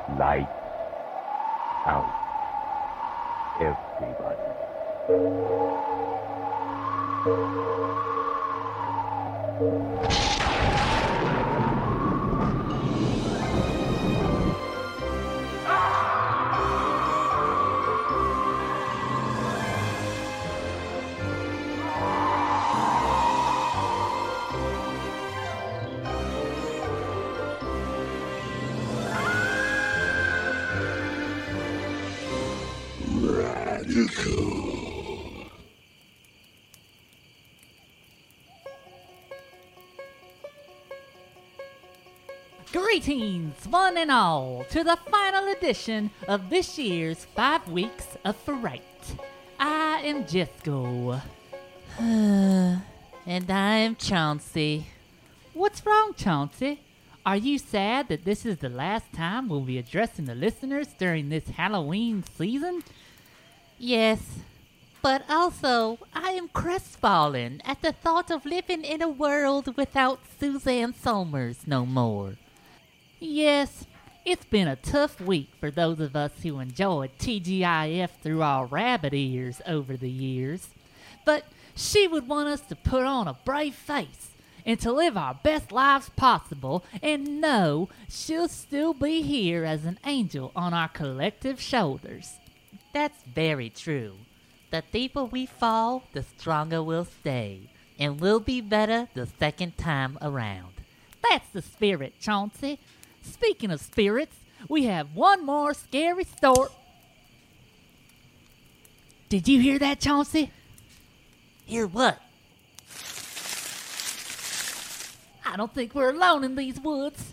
Light out, everybody. Greetings, one and all, to the final edition of this year's 5 Weeks of Fright. I am Jesco. And I am Chauncey. What's wrong, Chauncey? Are you sad that this is the last time we'll be addressing the listeners during this Halloween season? Yes, but also I am crestfallen at the thought of living in a world without Suzanne Somers no more. Yes, it's been a tough week for those of us who enjoyed TGIF through our rabbit ears over the years. But she would want us to put on a brave face and to live our best lives possible and know she'll still be here as an angel on our collective shoulders. That's very true. The deeper we fall, the stronger we'll stay, and we'll be better the second time around. That's the spirit, Chauncey. Speaking of spirits, we have one more scary story. Did you hear that, Chauncey? Hear what? I don't think we're alone in these woods.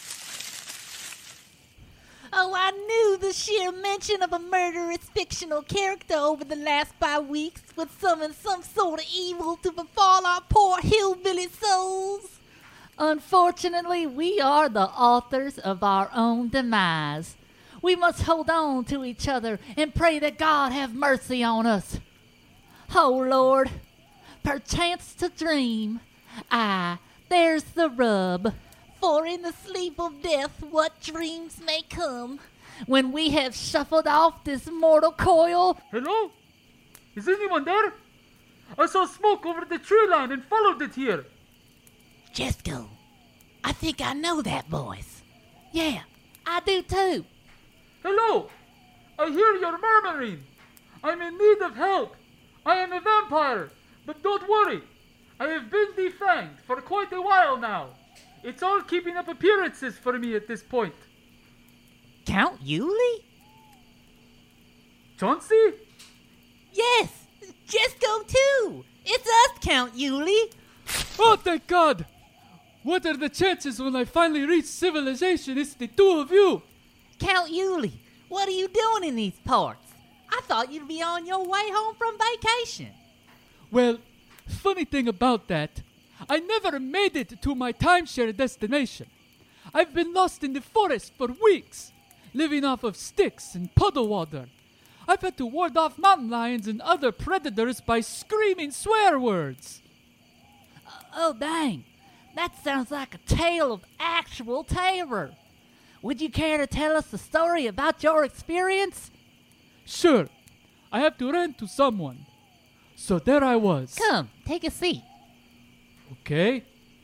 Oh, I knew the sheer mention of a murderous fictional character over the last 5 weeks would summon some sort of evil to befall our poor hillbilly souls. Unfortunately, we are the authors of our own demise. We must hold on to each other and pray that God have mercy on us. Oh, Lord, perchance to dream. There's the rub. For in the sleep of death what dreams may come, when we have shuffled off this mortal coil. Hello? Is anyone there? I saw smoke over the tree line and followed it here. Jesco, I think I know that voice. Yeah, I do too. Hello? I hear you're murmuring. I'm in need of help. I am a vampire, but don't worry. I have been defanged for quite a while now. It's all keeping up appearances for me at this point. Count Yuli? Chauncey? Yes, Jesco too. It's us, Count Yuli. Oh, thank God! What are the chances when I finally reach civilization? It's the two of you! Count Yuli, what are you doing in these parts? I thought you'd be on your way home from vacation. Well, funny thing about that, I never made it to my timeshare destination. I've been lost in the forest for weeks, living off of sticks and puddle water. I've had to ward off mountain lions and other predators by screaming swear words. Oh, dang. That sounds like a tale of actual terror. Would you care to tell us the story about your experience? Sure. I have to rent to someone. So there I was. Come, take a seat. Okay.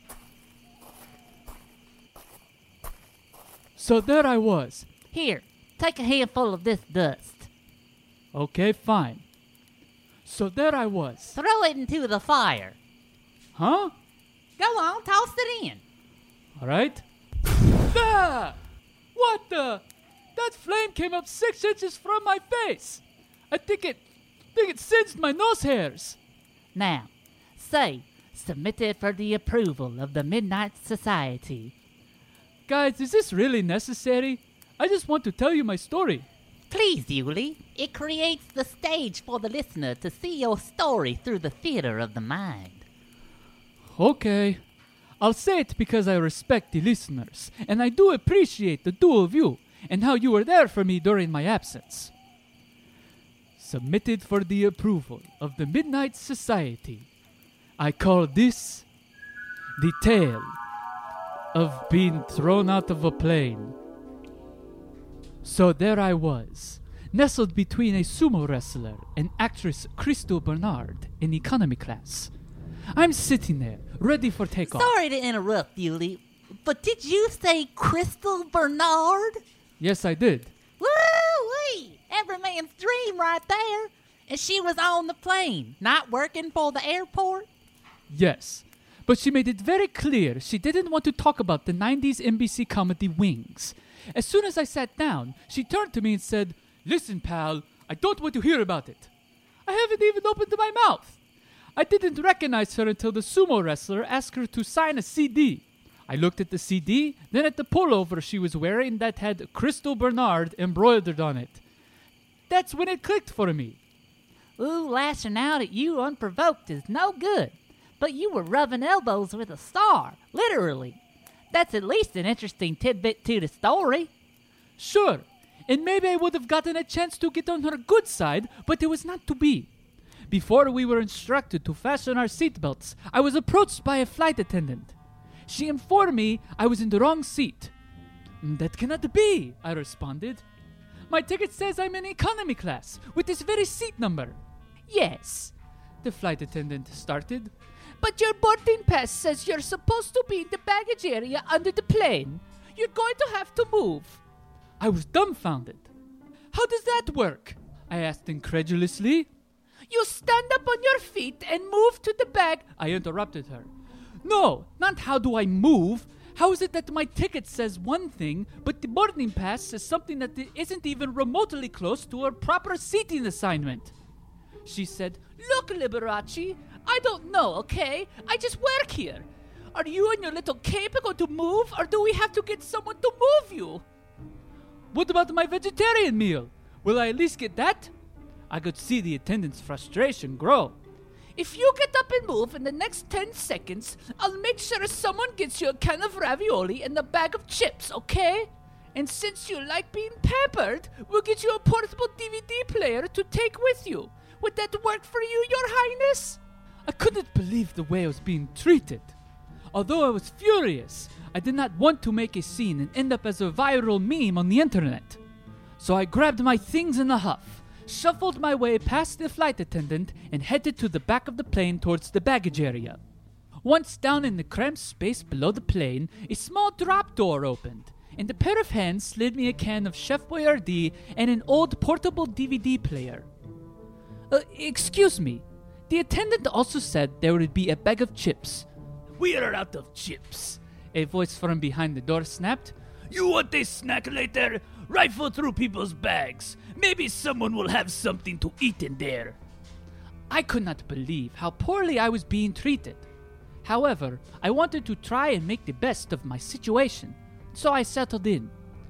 So there I was. Here, take a handful of this dust. Okay, fine. So there I was. Throw it into the fire. Huh? Go on, toss it in. All right. Ah! What the? That flame came up 6 inches from my face. I think it singed my nose hairs. Now, say, submitted for the approval of the Midnight Society. Guys, is this really necessary? I just want to tell you my story. Please, Yuli. It creates the stage for the listener to see your story through the theater of the mind. Okay. I'll say it because I respect the listeners, and I do appreciate the two of you and how you were there for me during my absence. Submitted for the approval of the Midnight Society. I call this the tale of being thrown out of a plane. So there I was, nestled between a sumo wrestler and actress Crystal Bernard in economy class. I'm sitting there, ready for takeoff. Sorry to interrupt you, Lee, but did you say Crystal Bernard? Yes, I did. Woo-wee! Every man's dream right there. And she was on the plane, not working for the airport? Yes, but she made it very clear she didn't want to talk about the 90s NBC comedy Wings. As soon as I sat down, she turned to me and said, "Listen, pal, I don't want to hear about it." I haven't even opened my mouth. I didn't recognize her until the sumo wrestler asked her to sign a CD. I looked at the CD, then at the pullover she was wearing that had Crystal Bernard embroidered on it. That's when it clicked for me. Ooh, lashing out at you unprovoked is no good. But you were rubbing elbows with a star, literally. That's at least an interesting tidbit to the story. Sure, and maybe I would have gotten a chance to get on her good side, but it was not to be. Before we were instructed to fasten our seatbelts, I was approached by a flight attendant. She informed me I was in the wrong seat. "That cannot be," I responded. "My ticket says I'm in economy class, with this very seat number." "Yes," the flight attendant started, "but your boarding pass says you're supposed to be in the baggage area under the plane. You're going to have to move." I was dumbfounded. "How does that work?" I asked incredulously. "You stand up on your feet and move to the bag," I interrupted her. "No, not how do I move. How is it that my ticket says one thing, but the boarding pass says something that isn't even remotely close to a proper seating assignment?" She said, "Look, Liberace, I don't know, okay? I just work here. Are you and your little cape going to move, or do we have to get someone to move you?" "What about my vegetarian meal? Will I at least get that?" I could see the attendant's frustration grow. "If you get up and move in the next 10 seconds, I'll make sure someone gets you a can of ravioli and a bag of chips, okay? And since you like being pampered, we'll get you a portable DVD player to take with you. Would that work for you, Your Highness?" I couldn't believe the way I was being treated. Although I was furious, I did not want to make a scene and end up as a viral meme on the internet. So I grabbed my things in a huff, shuffled my way past the flight attendant, and headed to the back of the plane towards the baggage area. Once down in the cramped space below the plane, a small drop door opened, and a pair of hands slid me a can of Chef Boyardee and an old portable DVD player. Excuse me. The attendant also said there would be a bag of chips. "We are out of chips," a voice from behind the door snapped. "You want a snack later? Rifle through people's bags. Maybe someone will have something to eat in there." I could not believe how poorly I was being treated. However, I wanted to try and make the best of my situation, so I settled in.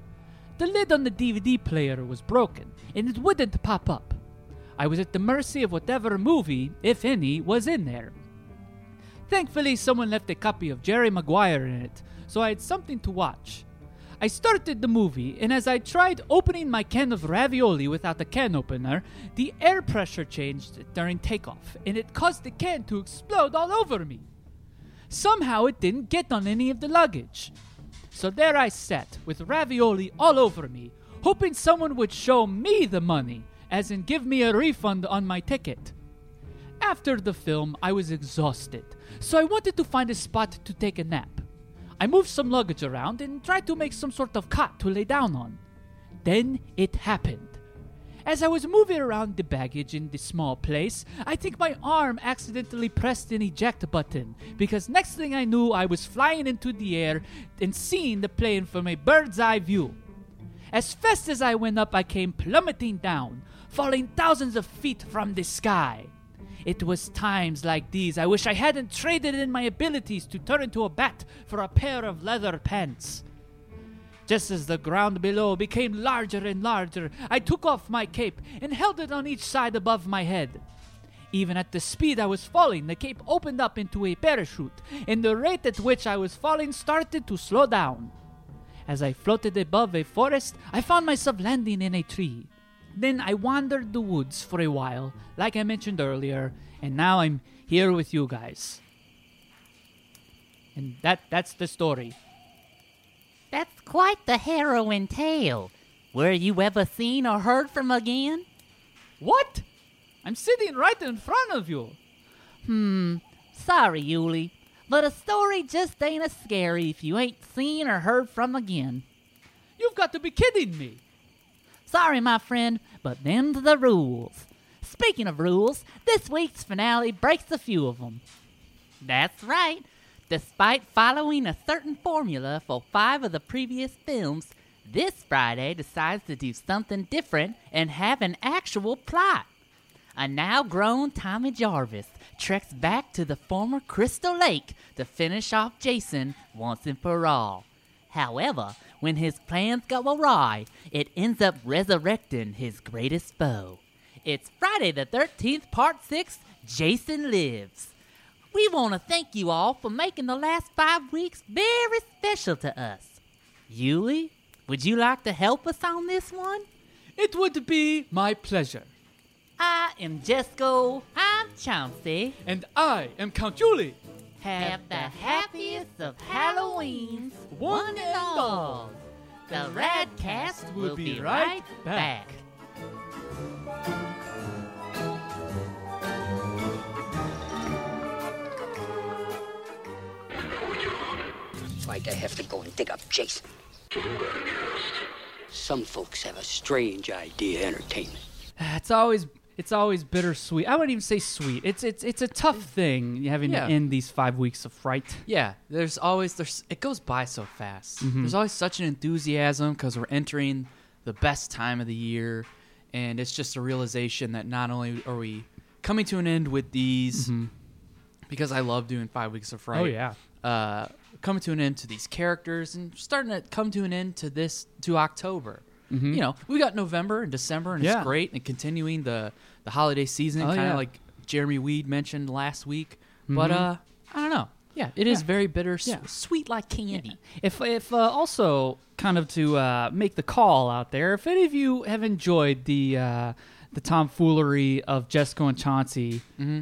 The lid on the DVD player was broken, and it wouldn't pop up. I was at the mercy of whatever movie, if any, was in there. Thankfully, someone left a copy of Jerry Maguire in it, so I had something to watch. I started the movie, and as I tried opening my can of ravioli without a can opener, the air pressure changed during takeoff, and it caused the can to explode all over me. Somehow it didn't get on any of the luggage. So there I sat, with ravioli all over me, hoping someone would show me the money, as in give me a refund on my ticket. After the film, I was exhausted, so I wanted to find a spot to take a nap. I moved some luggage around and tried to make some sort of cot to lay down on. Then it happened. As I was moving around the baggage in the small place, I think my arm accidentally pressed an eject button, because next thing I knew, I was flying into the air and seeing the plane from a bird's eye view. As fast as I went up, I came plummeting down, falling thousands of feet from the sky. It was times like these I wish I hadn't traded in my abilities to turn into a bat for a pair of leather pants. Just as the ground below became larger and larger, I took off my cape and held it on each side above my head. Even at the speed I was falling, the cape opened up into a parachute, and the rate at which I was falling started to slow down. As I floated above a forest, I found myself landing in a tree. Then I wandered the woods for a while, like I mentioned earlier, and now I'm here with you guys. And that's the story. That's quite the harrowing tale. Were you ever seen or heard from again? What? I'm sitting right in front of you. Sorry, Yuli, but a story just ain't as scary if you ain't seen or heard from again. You've got to be kidding me. Sorry, my friend, but them's the rules. Speaking of rules, this week's finale breaks a few of them. That's right. Despite following a certain formula for 5 of the previous films, this Friday decides to do something different and have an actual plot. A now-grown Tommy Jarvis treks back to the former Crystal Lake to finish off Jason once and for all. However, when his plans go awry, it ends up resurrecting his greatest foe. It's Friday the 13th, Part 6, Jason Lives. We want to thank you all for making the last 5 weeks very special to us. Yuli, would you like to help us on this one? It would be my pleasure. I am Jesco. I'm Chauncey. And I am Count Julie. Have the happiest of Halloweens, one and all. The Radcast will be right back. Why'd I have to go and dig up Jason? Some folks have a strange idea of entertainment. It's always bittersweet. I wouldn't even say sweet. It's a tough thing having to end these 5 weeks of fright. Yeah, it goes by so fast. Mm-hmm. There's always such an enthusiasm because we're entering the best time of the year, and it's just a realization that not only are we coming to an end with these, because I love doing 5 weeks of fright. Oh yeah. Coming to an end to these characters and starting to come to an end to October. You know, we got November and December, and it's great, and continuing the holiday season, kind of like Jeremy Weed mentioned last week. But I don't know. Yeah, it is very bitter, sweet like candy. If also kind of to make the call out there, if any of you have enjoyed the tomfoolery of Jesco and Chauncey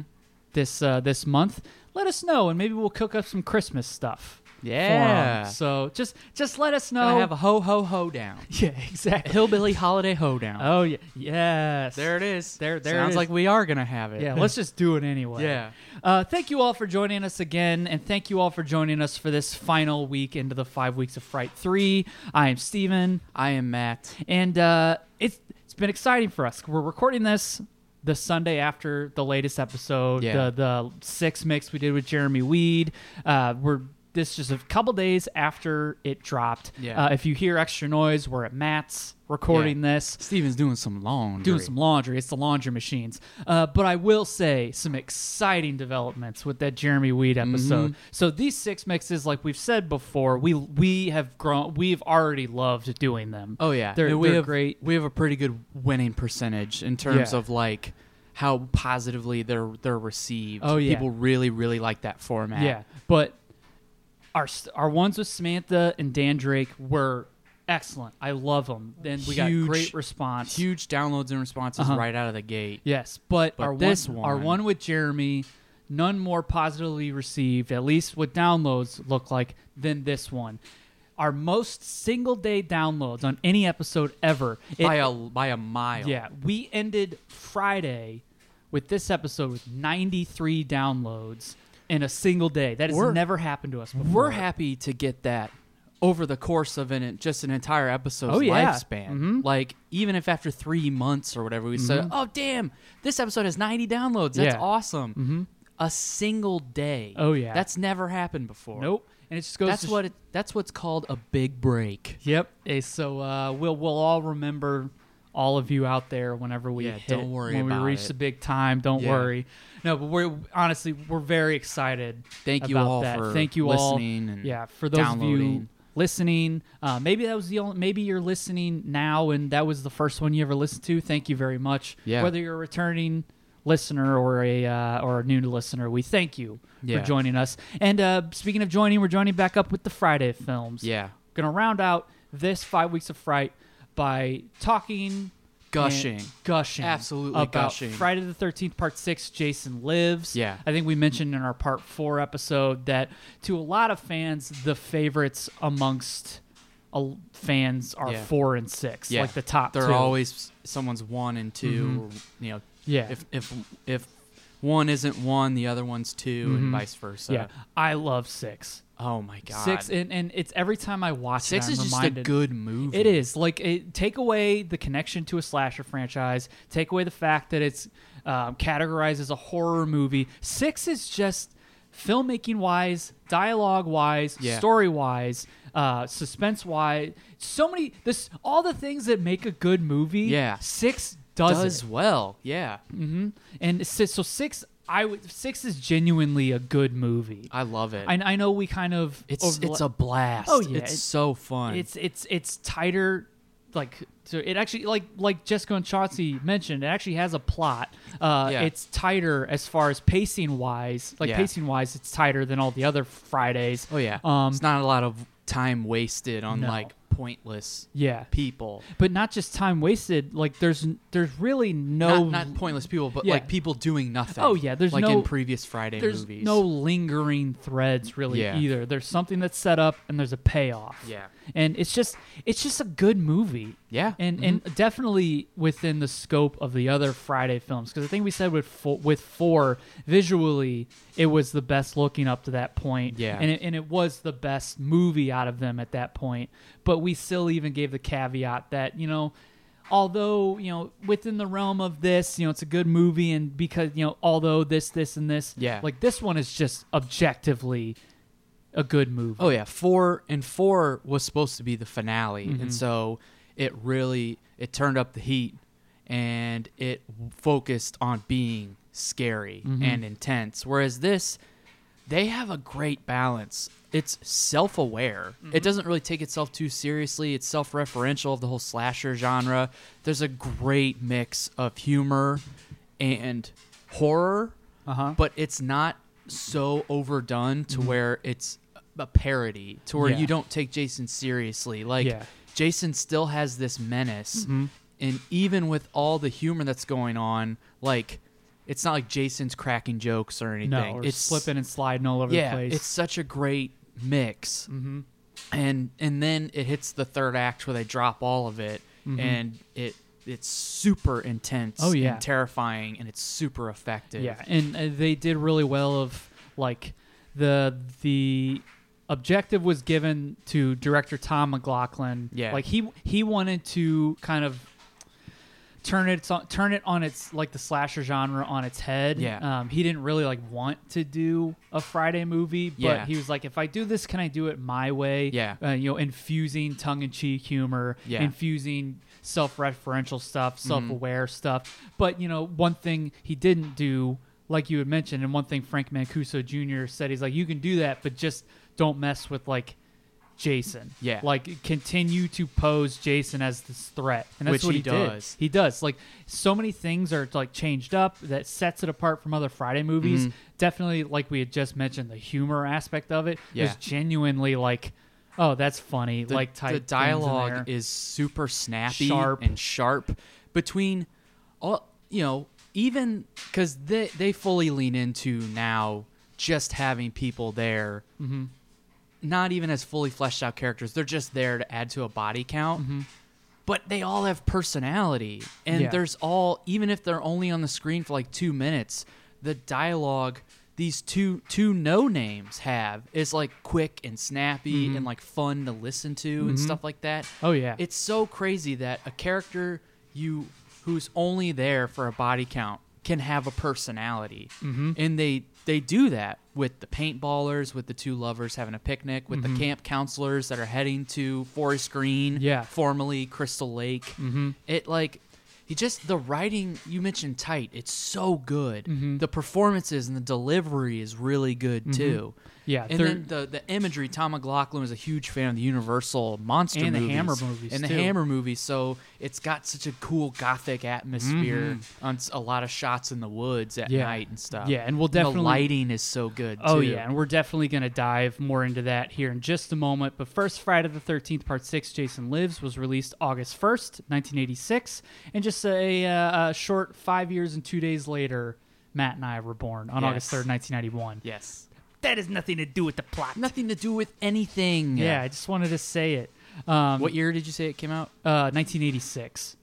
this month, let us know, and maybe we'll cook up some Christmas stuff. Yeah. So just let us know. Gonna have a ho down. Yeah, exactly. Hillbilly holiday hoedown. Oh yeah, yes. There it is. There Sounds it is. like we are gonna have it. Yeah, let's just do it anyway. Yeah. Thank you all for joining us again, and thank you all for joining us for this final week into the 5 weeks of Fright 3. I am Steven. I am Matt. And it's been exciting for us. We're recording this the Sunday after the latest episode, the 6 mix we did with Jeremy Weed. This is just a couple days after it dropped. Yeah. If you hear extra noise, we're at Matt's recording this. Steven's doing some laundry. It's the laundry machines. But I will say some exciting developments with that Jeremy Weed episode. So these 6 mixes, like we've said before, we have grown. We've already loved doing them. Oh yeah, they're great. We have a pretty good winning percentage in terms of like how positively they're received. Oh yeah, people really like that format. Yeah, but our ones with Samantha and Dan Drake were excellent. I love them. And we got great response. Huge downloads and responses right out of the gate. Yes, but our one one with Jeremy, none more positively received, at least what downloads look like, than this one. Our most single-day downloads on any episode ever. By a mile. Yeah, we ended Friday with this episode with 93 downloads in a single day. That has never happened to us before. We're happy to get that over the course of an entire episode's lifespan. Like, even if after 3 months or whatever we said, oh, damn, this episode has 90 downloads. That's awesome. A single day. Oh, yeah. That's never happened before. Nope. And it just goes that's what's called a big break. Yep. So we'll all remember all of you out there whenever we don't worry when about we reach it. the big time. Don't worry. No, but we're very excited. Thank you about all that. for Thank you listening all. and for those downloading. of you listening, maybe that was maybe you're listening now and that was the first one you ever listened to. Thank you very much. Yeah. Whether you're a returning listener or a new listener, we thank you for joining us. And speaking of joining, we're joining back up with the Friday films. Yeah. Gonna round out this 5 weeks of Fright by gushing Absolutely about gushing. Friday the 13th Part 6, Jason Lives. Yeah. I think we mentioned in our Part 4 episode that to a lot of fans, the favorites amongst fans are 4 and 6, like the top They're 2. always someone's 1 and 2. You know, Yeah. If one isn't 1, the other one's 2, and vice versa. Yeah, I love 6. Oh my god. 6, and it's every time I watch 6 it, I'm is just reminded, a good movie. It is like take away the connection to a slasher franchise, take away the fact that it's categorized as a horror movie. 6 is just filmmaking wise, dialogue wise, story wise, suspense wise. So many all the things that make a good movie. Yeah. 6 does it. well. Yeah. And so 6. 6 is genuinely a good movie. I love it. I know we kind of it's a blast. Oh yeah, it's so fun. It's tighter. Like so, it actually like Jessica and Chauncey mentioned, it actually has a plot. It's tighter as far as pacing wise. Pacing wise, it's tighter than all the other Fridays. Oh yeah. It's not a lot of time wasted on like pointless people. But not just time wasted. Like there's really no not pointless people, but like people doing nothing. Oh yeah, there's like no in previous Friday there's movies. no lingering threads really either. There's something that's set up and there's a payoff. Yeah. And it's just a good movie. Yeah. And definitely within the scope of the other Friday films, because I think we said with 4 visually it was the best looking up to that point. Yeah. And it was the best movie out of them at that point. But we still even gave the caveat that, you know, although, you know, within the realm of this, you know, it's a good movie, and because, you know, although this and this, like this one is just objectively a good movie. Oh yeah, 4 was supposed to be the finale, and so it turned up the heat, and it focused on being scary and intense. Whereas this, they have a great balance. It's self-aware. It doesn't really take itself too seriously. It's self-referential of the whole slasher genre. There's a great mix of humor and horror, but it's not so overdone to where it's a parody, to where you don't take Jason seriously. Like Jason still has this menace, and even with all the humor that's going on, like it's not like Jason's cracking jokes or anything. No, or it's slipping and sliding all over the place. It's such a great mix. And then it hits the third act where they drop all of it, and it's super intense and terrifying, and it's super effective. Yeah, and they did really well of like the objective was given to director Tom McLaughlin. Yeah. Like he wanted to kind of turn it on its like the slasher genre on its head. Yeah. He didn't really like want to do a Friday movie, but he was like, if I do this, can I do it my way? Yeah. You know, infusing tongue-in-cheek humor, infusing self-referential stuff, self-aware stuff. But, you know, one thing he didn't do, like you had mentioned, and one thing Frank Mancuso Jr. said, he's like, you can do that, but just don't mess with, like, Jason. Yeah. Like, continue to pose Jason as this threat. And that's Which what he did. does. He does. Like, so many things are, like, changed up that sets it apart from other Friday movies. Definitely, like we had just mentioned, the humor aspect of it is genuinely, like, oh, that's funny. Like, type the things in dialogue there. is super snappy Sharp. and sharp between all, you know, even because they fully lean into now just having people there, not even as fully fleshed out characters. They're just there to add to a body count. But they all have personality, and there's all, even if they're only on the screen for like 2 minutes, the dialogue these two no names have is like quick and snappy and like fun to listen to and stuff like that. Oh yeah. It's so crazy that a character who's only there for a body count can have a personality. And they do that with the paintballers, with the two lovers having a picnic, with the camp counselors that are heading to Forest Green, formerly Crystal Lake. It like the writing, you mentioned tight, it's so good. The performances and the delivery is really good too. Yeah, and then the imagery. Tom McLaughlin was a huge fan of the Universal monster and movies. the Hammer movies and too. the Hammer movies. So it's got such a cool gothic atmosphere on a lot of shots in the woods at night and stuff. Yeah, and we'll definitely the lighting is so good. Oh too. yeah, and we're definitely going to dive more into that here in just a moment. But first, Friday the 13th Part 6, Jason Lives, was released August 1st, 1986, and just a short 5 years and 2 days later, Matt and I were born on August 3rd, 1991. Yes. That has nothing to do with the plot. Nothing to do with anything. Yeah, I just wanted to say it. What year did you say it came out? 1986.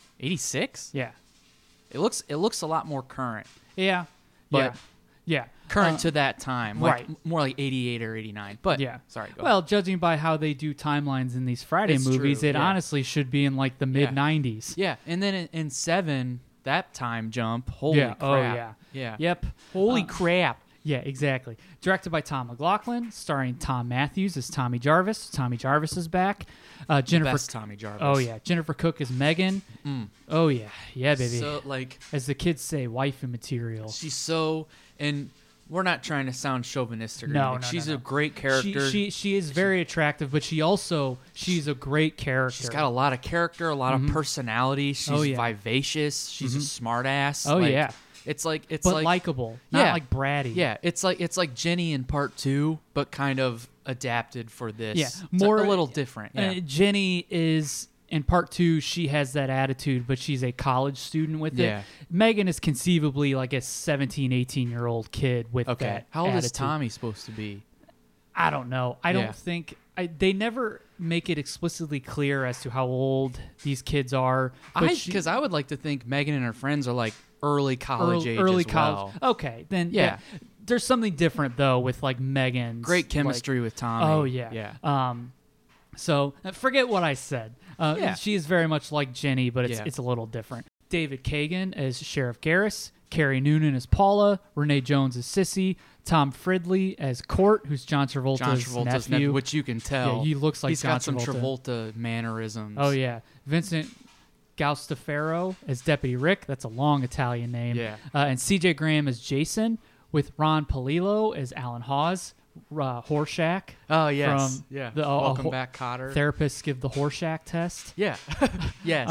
86? Yeah. It looks a lot more current. Yeah. But yeah. Current to that time. Like, right. More like 88 or 89. But yeah. Sorry, go Well, ahead. judging by how they do timelines in these Friday It's movies, true, it honestly should be in like the mid 90s. Yeah, and then in 7, that time jump, holy crap. Oh yeah. Yeah. Yep. Holy crap. Yeah, exactly. Directed by Tom McLaughlin, starring Tom Matthews as Tommy Jarvis. Tommy Jarvis is back. Jennifer Best Tommy Jarvis. Oh yeah, Jennifer Cook is Megan. Oh yeah, yeah, baby. So like, as the kids say, wifey material. she's so, and we're not trying to sound chauvinistic or No, anything. no, She's no. a great character. She is very attractive, but she's a great character. She's got a lot of character, a lot of personality. She's Oh, yeah. vivacious. She's a smart ass. Oh, Like, yeah. It's like but likable, not Yeah. like bratty. Yeah, it's like Jenny in part 2, but kind of adapted for this. Yeah, It's more a little different. Yeah. Jenny is in part 2. She has that attitude, but she's a college student with Yeah. it. Megan is conceivably like a 17, 18-year-old kid with Okay. that. How old is attitude. Tommy supposed to be? I don't know. I Yeah. don't think they never make it explicitly clear as to how old these kids are. Because I would like to think Megan and her friends are like early college age early as college. well. Okay, then Yeah. there's something different though with like Megan's Great chemistry with Tommy. Oh yeah, Yeah. So forget what I said. Yeah. She is very much like Jenny, but Yeah. it's a little different. David Kagan as Sheriff Garris, Carrie Noonan as Paula, Renee Jones as Sissy, Tom Fridley as Court, who's John Travolta's, nephew. which you can tell. Yeah, he looks like he's John got some Travolta. Travolta mannerisms. Oh yeah, Vincent Gaustafaro as Deputy Rick. That's a long Italian name. Yeah. And C.J. Graham as Jason, with Ron Palillo as Alan Hawes. Horshack. Oh yes. From Yeah. the Welcome back, Cotter. Therapists give the Horshack test. Yeah. Yes.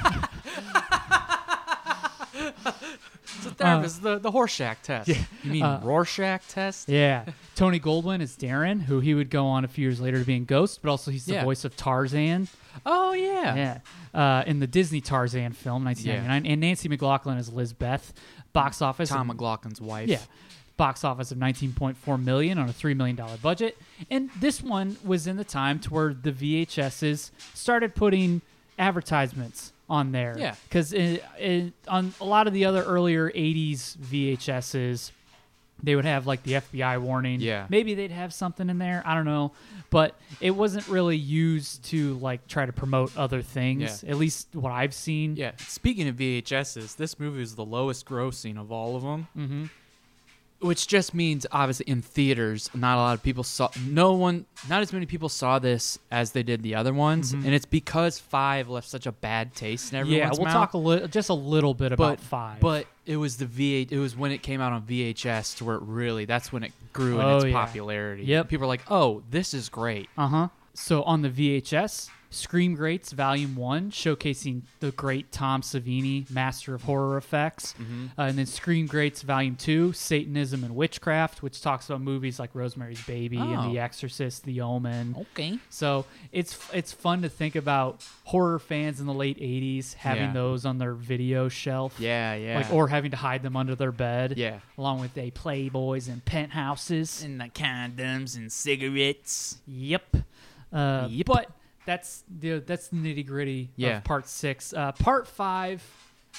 It's a therapist. The Horseshack test. yeah. You mean Rorschach test? Yeah. Tony Goldwyn is Darren, who he would go on a few years later to be in Ghost, but also he's the Yeah. voice of Tarzan. Oh yeah. Yeah. In the Disney Tarzan film, 1999. And Nancy McLaughlin is Lizbeth. Box office. Tom McLaughlin's wife. Yeah. Box office of $19.4 million on a $3 million budget. And this one was in the time to where the VHSs started putting advertisements on there. Yeah. Because on a lot of the other earlier 80s VHSs, they would have like the FBI warning. Yeah. Maybe they'd have something in there. I don't know. But it wasn't really used to like try to promote other things. Yeah. At least what I've seen. Yeah. Speaking of VHSs, this movie is the lowest grossing of all of them. Mm-hmm. Which just means, obviously, in theaters, not a lot of people saw. Not as many people saw this as they did the other ones, and it's because 5 left such a bad taste in everyone's we'll mouth. talk just a little bit about 5. But it was It was when it came out on VHS to where it really. That's when it grew in its popularity. Yep. People are like, "Oh, this is great." So on the VHS, Scream Greats Volume 1, showcasing the great Tom Savini, master of horror effects. And then Scream Greats Volume 2, Satanism and Witchcraft, which talks about movies like Rosemary's Baby and The Exorcist, The Omen. Okay. So it's fun to think about horror fans in the late 80s having those on their video shelf. Yeah. Like, or having to hide them under their bed. Yeah. Along with the Playboys and Penthouses. And the condoms and cigarettes. Yep. But that's the nitty gritty of part 6. Part 5.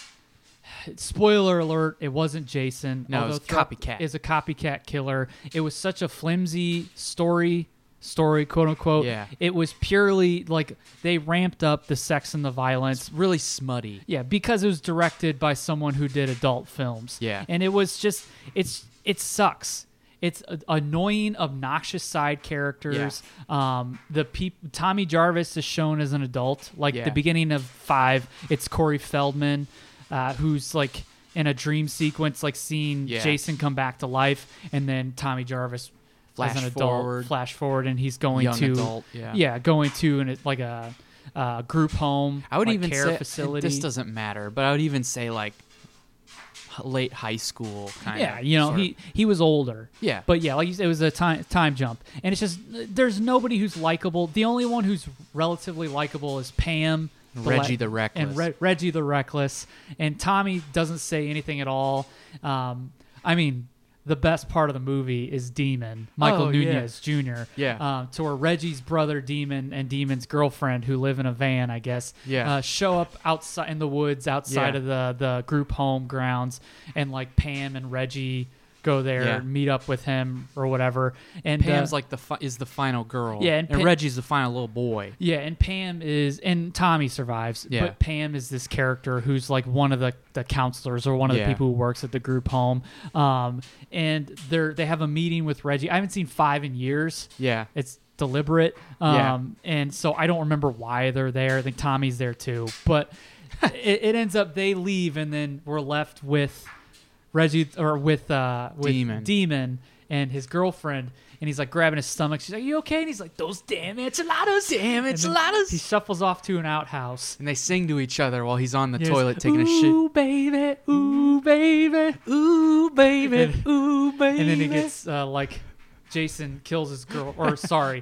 Spoiler alert: it wasn't Jason. No, it was copycat. Is a copycat killer. It was such a flimsy story, quote unquote. Yeah. It was purely like they ramped up the sex and the violence. It's really smutty. Yeah, because it was directed by someone who did adult films. Yeah. And it was just it sucks. It's annoying, obnoxious side characters. Tommy Jarvis is shown as an adult. Like the beginning of 5, it's Corey Feldman, who's like in a dream sequence, like seeing Jason come back to life, and then Tommy Jarvis as an adult flash forward, and he's going Young to adult, going to like a group home. I would like even care say facility. this doesn't matter, but I would even say like late high school kind of. Yeah, you know, he was older. Yeah. But yeah, like you said, it was a time jump. And it's just there's nobody who's likable. The only one who's relatively likable is Pam. Reggie the Reckless. And Reggie the Reckless. And Tommy doesn't say anything at all. I mean, the best part of the movie is Demon, Michael Nunez Jr. Yeah. To where Reggie's brother Demon and Demon's girlfriend, who live in a van, I guess, show up outside in the woods outside of the group home grounds, and like Pam and Reggie go there and meet up with him or whatever. And Pam's like is the final girl. Yeah, and Reggie's the final little boy. Yeah, and Pam and Tommy survives. Yeah. But Pam is this character who's like one of the counselors or one of the people who works at the group home. And they have a meeting with Reggie. I haven't seen 5 in years. Yeah. It's deliberate. And so I don't remember why they're there. I think Tommy's there too. But it ends up they leave, and then we're left with Reggie with Demon and his girlfriend, and he's like grabbing his stomach. She's like, "You okay?" And he's like, "Those damn enchiladas, He shuffles off to an outhouse, and they sing to each other while he's on the toilet taking a shit. Ooh baby, ooh baby, ooh baby, ooh baby. And then he gets like Jason kills his girl, or sorry,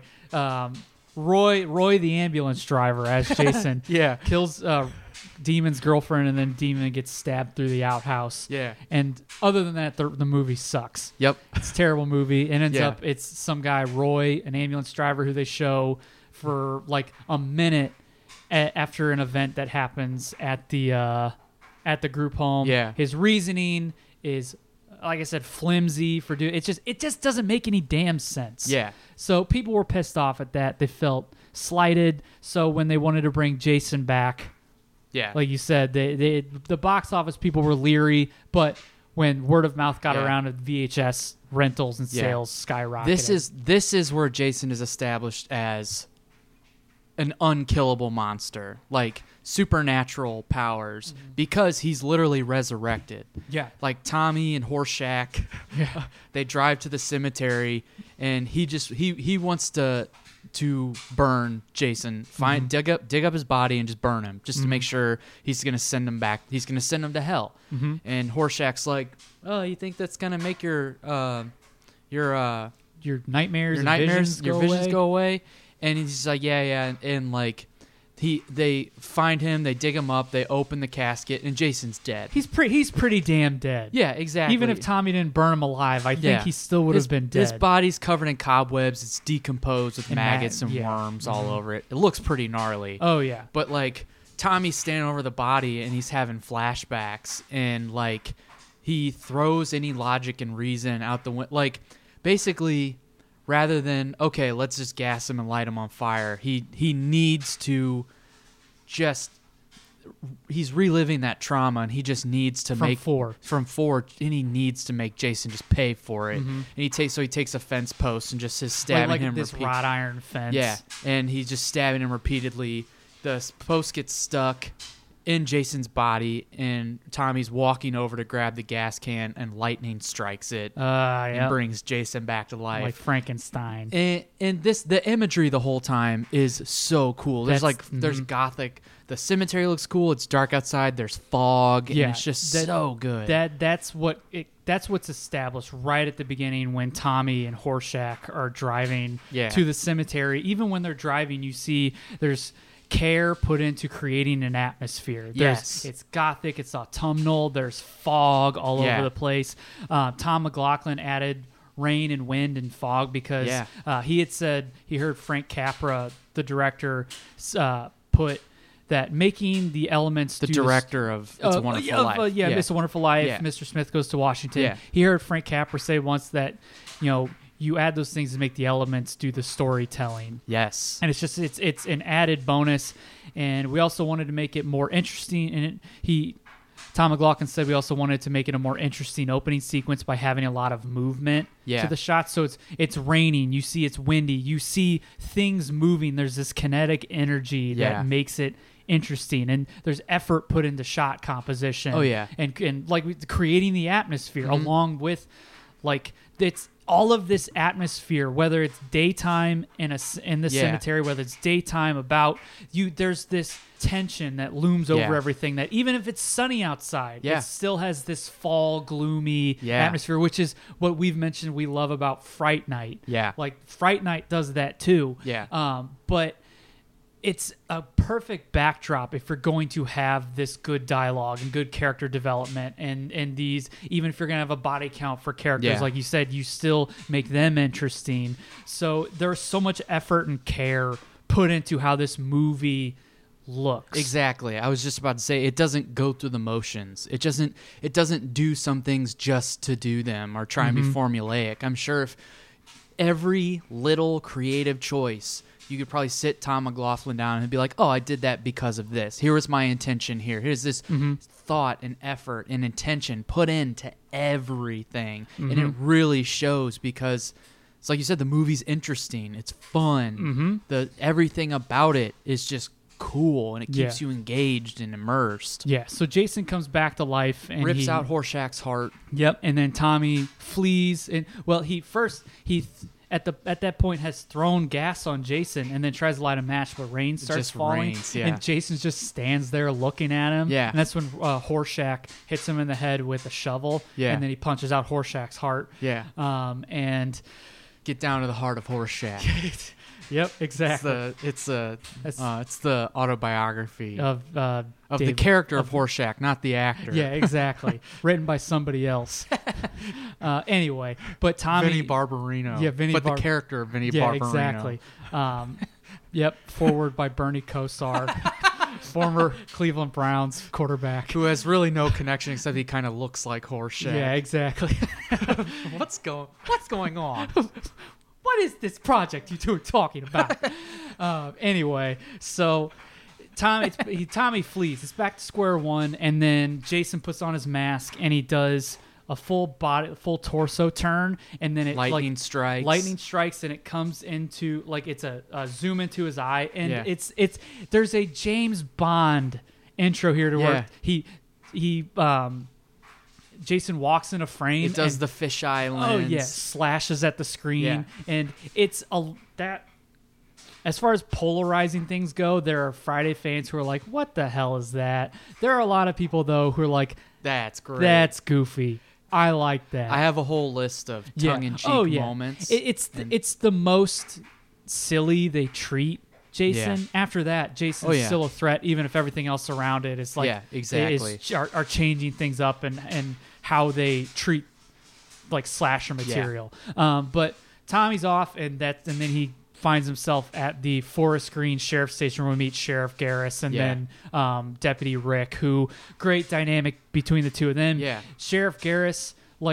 Roy the ambulance driver as Jason kills Demon's girlfriend, and then Demon gets stabbed through the outhouse. Yeah. And other than that, the movie sucks. Yep. It's a terrible movie. It ends up, it's some guy, Roy, an ambulance driver who they show for like a minute after an event that happens at the group home. Yeah. His reasoning is, like I said, flimsy for doing it. Just doesn't make any damn sense. Yeah. So people were pissed off at that. They felt slighted. So when they wanted to bring Jason back, like you said, the box office people were leery, but when word of mouth got around, at VHS rentals and sales skyrocketed. This is where Jason is established as an unkillable monster, like supernatural powers, because he's literally resurrected. Yeah. Like Tommy and Horshack, they drive to the cemetery, and he wants to burn Jason, dig up his body and just burn him, just to make sure he's gonna send him back. He's gonna send him to hell. And Horshack's like, "Oh, you think that's gonna make your nightmares, your visions go away?" And he's like, yeah, and like they find him, they dig him up, they open the casket, and Jason's dead. He's pretty damn dead. Yeah, exactly. Even if Tommy didn't burn him alive, I think he still would have been dead. His body's covered in cobwebs. It's decomposed with maggots and worms all over it. It looks pretty gnarly. Oh, yeah. But, like, Tommy's standing over the body, and he's having flashbacks, and, like, he throws any logic and reason out the window. Like, basically, rather than, okay, let's just gas him and light him on fire, he needs to just... He's reliving that trauma, and he just needs to make from four, and he needs to make Jason just pay for it. And he takes a fence post and just is stabbing him. This wrought iron fence. Yeah, and he's just stabbing him repeatedly. The post gets stuck in Jason's body, and Tommy's walking over to grab the gas can, and lightning strikes it and brings Jason back to life, like Frankenstein. And the imagery the whole time is so cool. There's gothic. The cemetery looks cool. It's dark outside. There's fog, and it's just so good. That's what's established right at the beginning when Tommy and Horshack are driving to the cemetery. Even when they're driving, you see there's care put into creating an atmosphere. It's gothic. It's autumnal. There's fog all over the place. Tom McLaughlin added rain and wind and fog because he had said he heard Frank Capra, the director, put that making the elements... The director of It's a Wonderful Life. It's a Wonderful Life. Mr. Smith Goes to Washington. Yeah. He heard Frank Capra say once that, you add those things to make the elements do the storytelling. Yes. And it's an added bonus. And we also wanted to make it more interesting. And Tom McLaughlin said we also wanted to make it a more interesting opening sequence by having a lot of movement to the shots. So it's raining. You see it's windy. You see things moving. There's this kinetic energy that makes it interesting, and there's effort put into shot composition. And like creating the atmosphere along with like it's all of this atmosphere, whether it's daytime in the cemetery, whether it's daytime about you, there's this tension that looms over everything, that even if it's sunny outside, it still has this fall gloomy atmosphere, which is what we've mentioned we love about Fright Night. Like Fright Night does that too. But it's a perfect backdrop if you're going to have this good dialogue and good character development and these, even if you're going to have a body count for characters, like you said, you still make them interesting. So there's so much effort and care put into how this movie looks. Exactly. I was just about to say, it doesn't go through the motions. It doesn't do some things just to do them or try and be formulaic. I'm sure if every little creative choice, you could probably sit Tom McLoughlin down and be like, oh, I did that because of this. Here was my intention here. Here's this thought and effort and intention put into everything. And it really shows because it's like you said, the movie's interesting. It's fun. Everything about it is just cool, and it keeps you engaged and immersed. Yeah, so Jason comes back to life and rips out Horshack's heart. Yep, and then Tommy flees. And well, he at that point has thrown gas on Jason and then tries to light a match, but rain starts falling. And Jason just stands there looking at him. Yeah. And that's when Horshack hits him in the head with a shovel. Yeah. And then he punches out Horshack's heart. Yeah. And get down to the heart of Horshack. Yep, exactly. It's the autobiography of the character of Horshack, not the actor. Yeah, exactly. Written by somebody else. Anyway, but Tommy Vinnie Barbarino. Yeah, the character of Vinnie Barbarino. Exactly. Yep, forward by Bernie Kosar, former Cleveland Browns quarterback, who has really no connection except he kind of looks like Horshack. Yeah, exactly. What's going on? What is this project you two are talking about? Anyway, so Tommy flees. It's back to square one, and then Jason puts on his mask, and he does a full torso turn, and then lightning strikes, and it comes into it's a zoom into his eye, and there's a James Bond intro here to where he Jason walks in a frame. It does the fisheye lens. Oh yeah, slashes at the screen, and it's that. As far as polarizing things go, there are Friday fans who are like, "What the hell is that?" There are a lot of people though who are like, "That's great. That's goofy. I like that." I have a whole list of tongue-in-cheek moments. It's the most silly they treat Jason. Yeah. After that, Jason's still a threat, even if everything else around it is exactly are changing things up and how they treat slasher material. But Tommy's off, and then he finds himself at the Forest Green Sheriff Station where we meet Sheriff Garris and then Deputy Rick, who great dynamic between the two of them. Yeah. Sheriff Garris,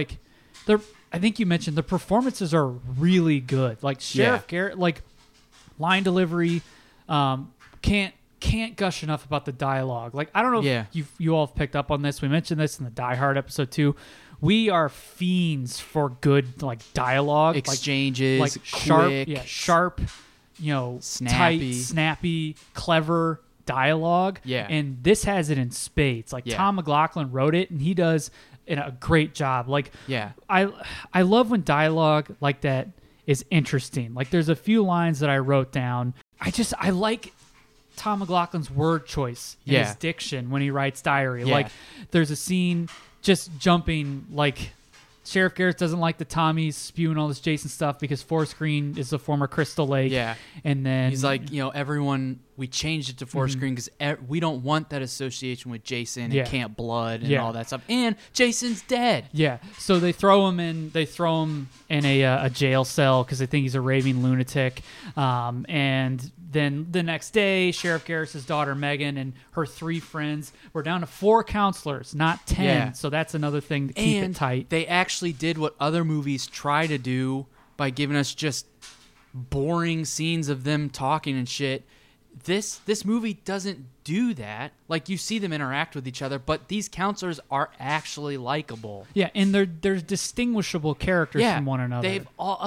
I think you mentioned the performances are really good. Sheriff Garris, line delivery, can't gush enough about the dialogue. I don't know if you all have picked up on this. We mentioned this in the Die Hard episode 2. We are fiends for good dialogue, exchanges, sharp, snappy, tight, snappy, clever dialogue. Yeah, and this has it in spades. Tom McLoughlin wrote it, and he does a great job. I love when dialogue like that is interesting. There's a few lines that I wrote down. I like Tom McLaughlin's word choice and his diction when he writes diary. Yeah. There's a scene just jumping, Sheriff Garris doesn't like the Tommies spewing all this Jason stuff because Forest Green is the former Crystal Lake. Yeah. And then he's everyone, we changed it to Forest Green because we don't want that association with Jason and Camp Blood and all that stuff. And Jason's dead. Yeah. So they throw him in a jail cell because they think he's a raving lunatic. And then the next day, Sheriff Garris' daughter Megan and her 3 friends were down to 4 counselors, not 10. Yeah. So that's another thing to keep it tight. They actually did what other movies try to do by giving us just boring scenes of them talking and shit. This movie doesn't do that. You see them interact with each other, but these counselors are actually likable. Yeah, and they're distinguishable characters from one another. They've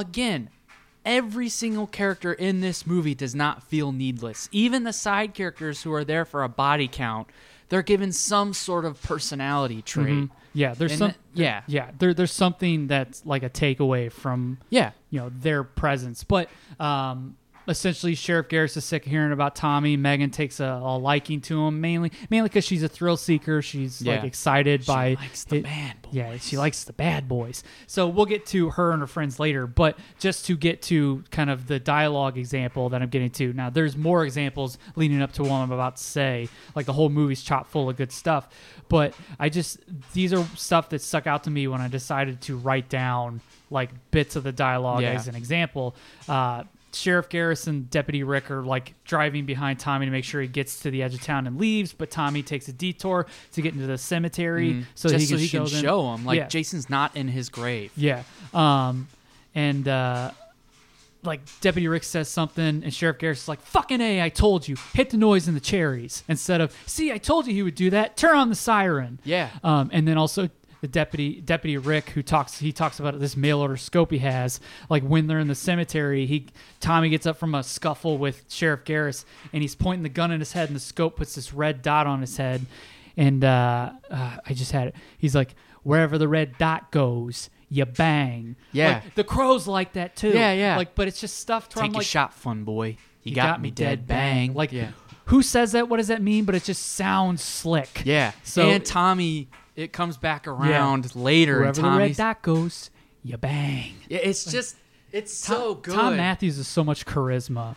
every single character in this movie does not feel needless. Even the side characters who are there for a body count, they're given some sort of personality trait. Mm-hmm. Yeah, there's there's something that's a takeaway from their presence. But essentially Sheriff Garris is sick of hearing about Tommy. Megan takes a liking to him, mainly because she's a thrill seeker. She's like excited by likes the bad boys. Yeah, she likes the bad boys. So we'll get to her and her friends later, but just to get to kind of the dialogue example that I'm getting to. Now, there's more examples leading up to what I'm about to say. Like, the whole movie's chock full of good stuff. But these are stuff that stuck out to me when I decided to write down, like, bits of the dialogue as an example. Sheriff Garris and Deputy Rick are like driving behind Tommy to make sure he gets to the edge of town and leaves, but Tommy takes a detour to get into the cemetery so he can show him like Jason's not in his grave. Yeah. Like Deputy Rick says something and Sheriff Garris is like, "Fucking A, I told you. Hit the noise in the cherries." Instead of, "See, I told you he would do that. Turn on the siren." Yeah. And then also the Deputy Rick, he talks about this mail order scope he has. Like, when they're in the cemetery, Tommy gets up from a scuffle with Sheriff Garris, and he's pointing the gun at his head, and the scope puts this red dot on his head. And I just had it. He's like, "Wherever the red dot goes, you bang." Yeah. Like, the Crows like that too. Yeah. Like, but it's just stuff. Take a shot, fun boy. You got me dead, bang. Like, who says that? What does that mean? But it just sounds slick. Yeah. So, and Tommy, it comes back around later. Wherever the red dot goes, you bang. Yeah, it's just, it's so good. Tom Matthews has so much charisma.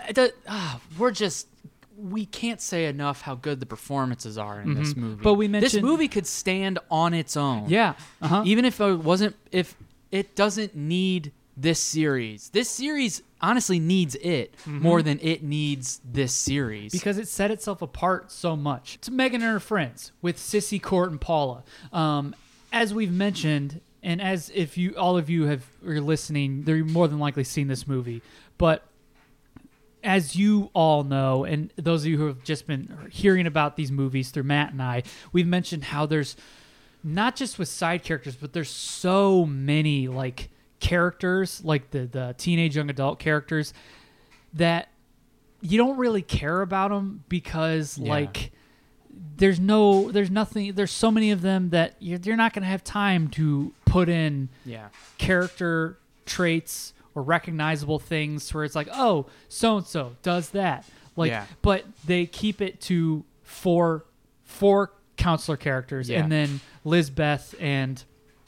We can't say enough how good the performances are in this movie. But we mentioned this movie could stand on its own. Yeah. Even if it doesn't need this series. This series honestly needs it more than it needs this series. Because it set itself apart so much. To Megan and her friends with Sissy, Court, and Paula. As we've mentioned, and as if all of you are listening, they're more than likely seen this movie. But as you all know, and those of you who have just been hearing about these movies through Matt and I, we've mentioned how there's not just with side characters, but there's so many like characters, like the teenage young adult characters, that you don't really care about them because like there's nothing, there's so many of them that you're not going to have time to put in character traits or recognizable things where it's like, oh, so-and-so does that. Like, but they keep it to four counselor characters, and then Lizbeth and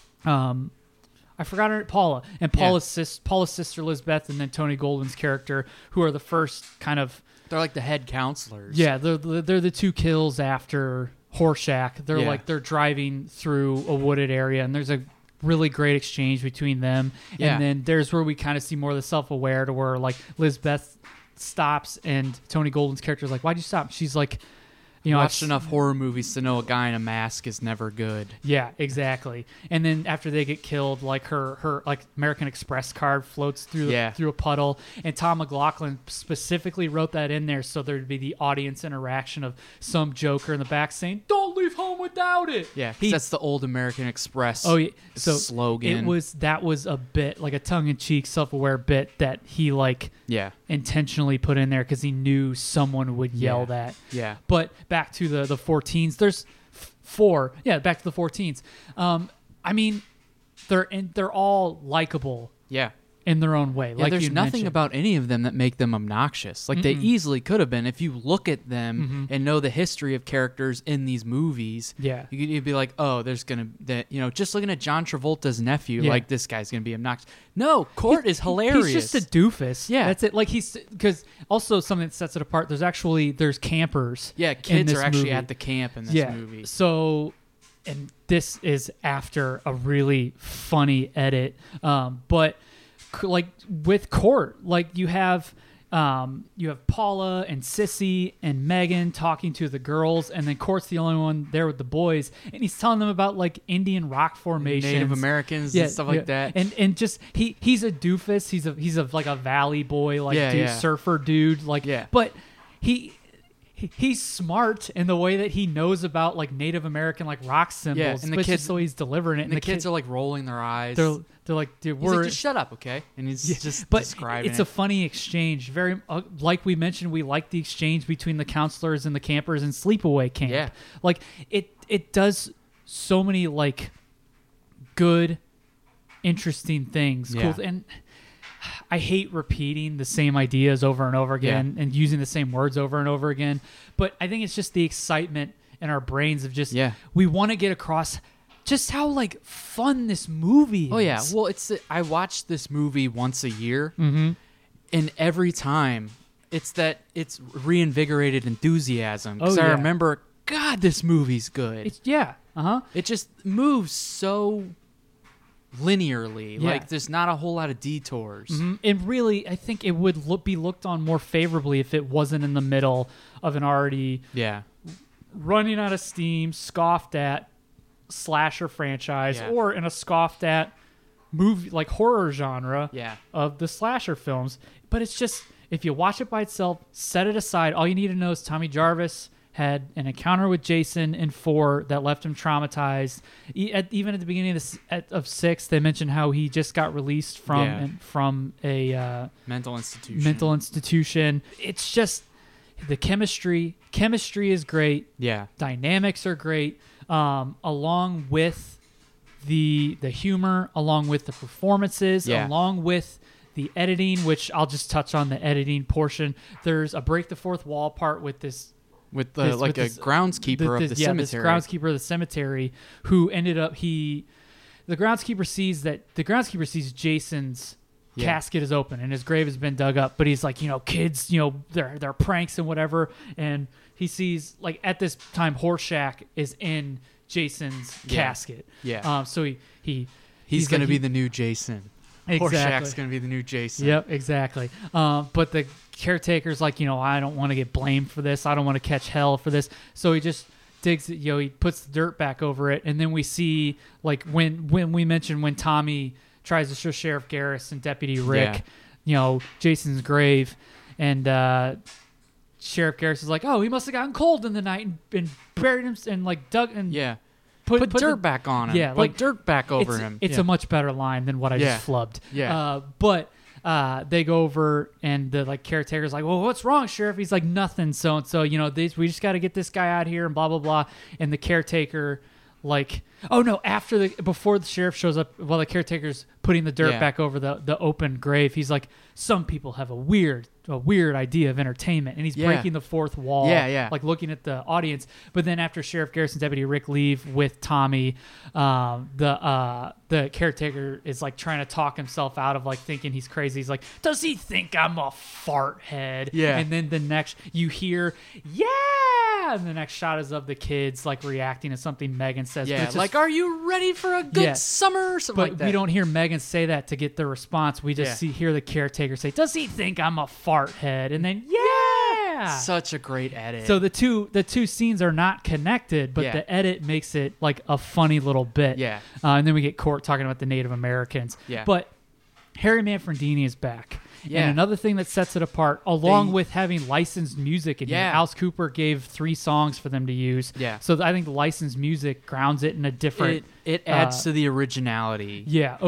I forgot her, Paula, and Paula's sister Lizbeth, and then Tony Goldwyn's character, who are the first kind of. They're like the head counselors. Yeah, they're the two kills after Horseshack. They're driving through a wooded area, and there's a really great exchange between them. And then there's where we kind of see more of the self-aware, to where like Lizbeth stops and Tony Goldwyn's character is like, "Why'd you stop?" She's like, You watched enough horror movies to know a guy in a mask is never good. Yeah, exactly. And then after they get killed, like her like American Express card floats through a puddle, and Tom McLaughlin specifically wrote that in there so there'd be the audience interaction of some joker in the back saying, "Don't leave home without it." Yeah, that's the old American Express slogan. That was a bit like a tongue-in-cheek, self-aware bit that he intentionally put in there because he knew someone would yell that. Yeah, but back to the 14s. There's four. Yeah, back to the 14s. I mean, they're all likable. Yeah. In their own way. Yeah, there's nothing about any of them that make them obnoxious. Like, they easily could have been. If you look at them and know the history of characters in these movies, you'd be like, oh, there's going to, just looking at John Travolta's nephew, like, this guy's going to be obnoxious. No, Court is hilarious. He's just a doofus. Yeah. That's it. Like, because also something that sets it apart, there's campers. Yeah, kids are actually at the camp in this movie. So, and this is after a really funny edit. But like with Court, like you have Paula and Sissy and Megan talking to the girls, and then Court's the only one there with the boys, and he's telling them about like Indian rock formations, Native Americans, and stuff like that. And just he's a doofus. He's like a valley boy, like surfer dude, like but he's smart in the way that he knows about like Native American like rock symbols, and the kids, so he's delivering it, and the kids are like rolling their eyes. They're like, dude, he's like, just shut up, okay? And he's just describing it. It's a funny exchange. Very like we mentioned, we like the exchange between the counselors and the campers in Sleepaway Camp. Yeah, like it does so many like good, interesting things. Yeah. Cool, and I hate repeating the same ideas over and over again and using the same words over and over again. But I think it's just the excitement in our brains of just we want to get across just how like fun this movie is. Oh yeah, well I watch this movie once a year, and every time it's reinvigorated enthusiasm because I remember, God, this movie's good. It just moves so linearly, like there's not a whole lot of detours. And really, I think it would be looked on more favorably if it wasn't in the middle of an already running out of steam, scoffed at slasher franchise, or in a scoffed at movie like horror genre of the slasher films. But it's just, if you watch it by itself, set it aside, all you need to know is Tommy Jarvis had an encounter with Jason in 4 that left him traumatized. Even at the beginning of 6, they mentioned how he just got released from a mental institution. It's just the chemistry is great. Dynamics are great, along with the humor, along with the performances, along with the editing, which I'll just touch on the editing portion. There's a break the fourth wall part with this. With a groundskeeper of the cemetery. This groundskeeper of the cemetery who ended up the groundskeeper sees Jason's casket is open and his grave has been dug up, but he's like, kids, they're pranks and whatever, and he sees, like, at this time Horshack is in Jason's casket. So he's gonna be the new Jason. Exactly. Horshack's gonna be the new Jason. Yep, exactly. But the caretaker's like, I don't want to get blamed for this. I don't want to catch hell for this. So he just digs it. He puts the dirt back over it, and then we see, like, when we mentioned when Tommy tries to show Sheriff Garris and Deputy Rick, Jason's grave, and Sheriff Garris is like, oh, he must have gotten cold in the night and buried him and like dug and put dirt back on him. Yeah, like dirt back over him. It's a much better line than what I just flubbed. But they go over and the caretaker's like, well, what's wrong, Sheriff? He's like, nothing. So and so, we just got to get this guy out here and blah blah blah. And the caretaker, like, oh no, before the sheriff shows up, while the caretaker's putting the dirt back over the open grave, he's like, some people have a weird idea of entertainment, and he's breaking the fourth wall, like looking at the audience. But then after Sheriff Garris and Deputy Rick leave with Tommy, the caretaker is like trying to talk himself out of like thinking he's crazy. He's like, does he think I'm a fart head? And then the next you hear, and the next shot is of the kids like reacting to something Megan says. Like, are you ready for a good summer? Or something like that. We don't hear Megan say that to get the response. We just hear the caretaker say, does he think I'm a fart head? And then such a great edit. So the two scenes are not connected, but the edit makes it like a funny little bit. And then we get Court talking about the Native Americans. But Harry Manfredini is back. And another thing that sets it apart, along with having licensed music, and Alice Cooper gave 3 songs for them to use. So I think the licensed music grounds it in a different. It adds to the originality.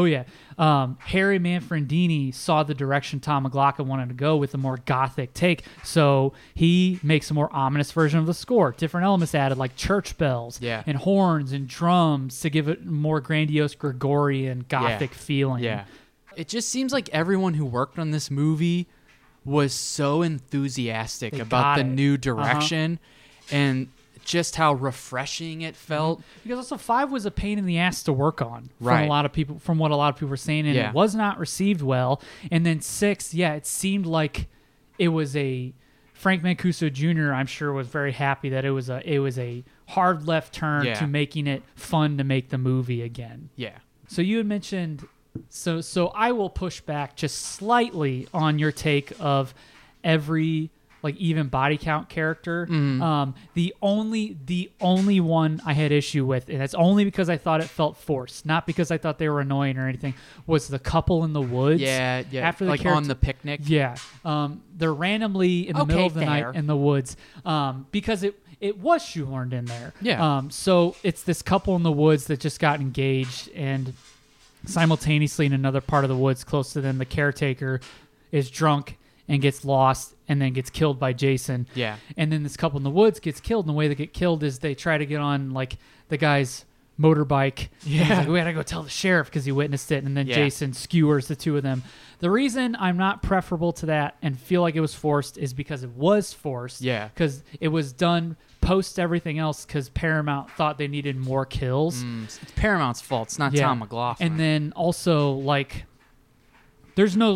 Harry Manfredini saw the direction Tom McLoughlin wanted to go with a more gothic take, so he makes a more ominous version of the score. Different elements added, like church bells and horns and drums, to give it a more grandiose Gregorian gothic feeling. It just seems like everyone who worked on this movie was so enthusiastic about the new direction and just how refreshing it felt. Because also 5 was a pain in the ass to work on from a lot of people, from what a lot of people were saying, and it was not received well. And then 6, it seemed like it was a Frank Mancuso Jr. I'm sure was very happy that it was a hard left turn to making it fun to make the movie again. So you had mentioned. So I will push back just slightly on your take of every like even body count character. The only one I had issue with, and that's only because I thought it felt forced, not because I thought they were annoying or anything, was the couple in the woods. After the on the picnic. They're randomly in the middle of the night in the woods because it was shoehorned in there. So it's this couple in the woods that just got engaged, and simultaneously in another part of the woods close to them, the caretaker is drunk and gets lost and then gets killed by Jason. And then this couple in the woods gets killed, and the way they get killed is they try to get on like the guy's motorbike. Yeah. He's like, we gotta go tell the sheriff because he witnessed it. And then Jason skewers the two of them. The reason I'm not preferable to that and feel like it was forced is because it was forced. Yeah. Because it was done post everything else because Paramount thought they needed more kills. It's Paramount's fault. It's not Tom McLaughlin. And then also, like, there's no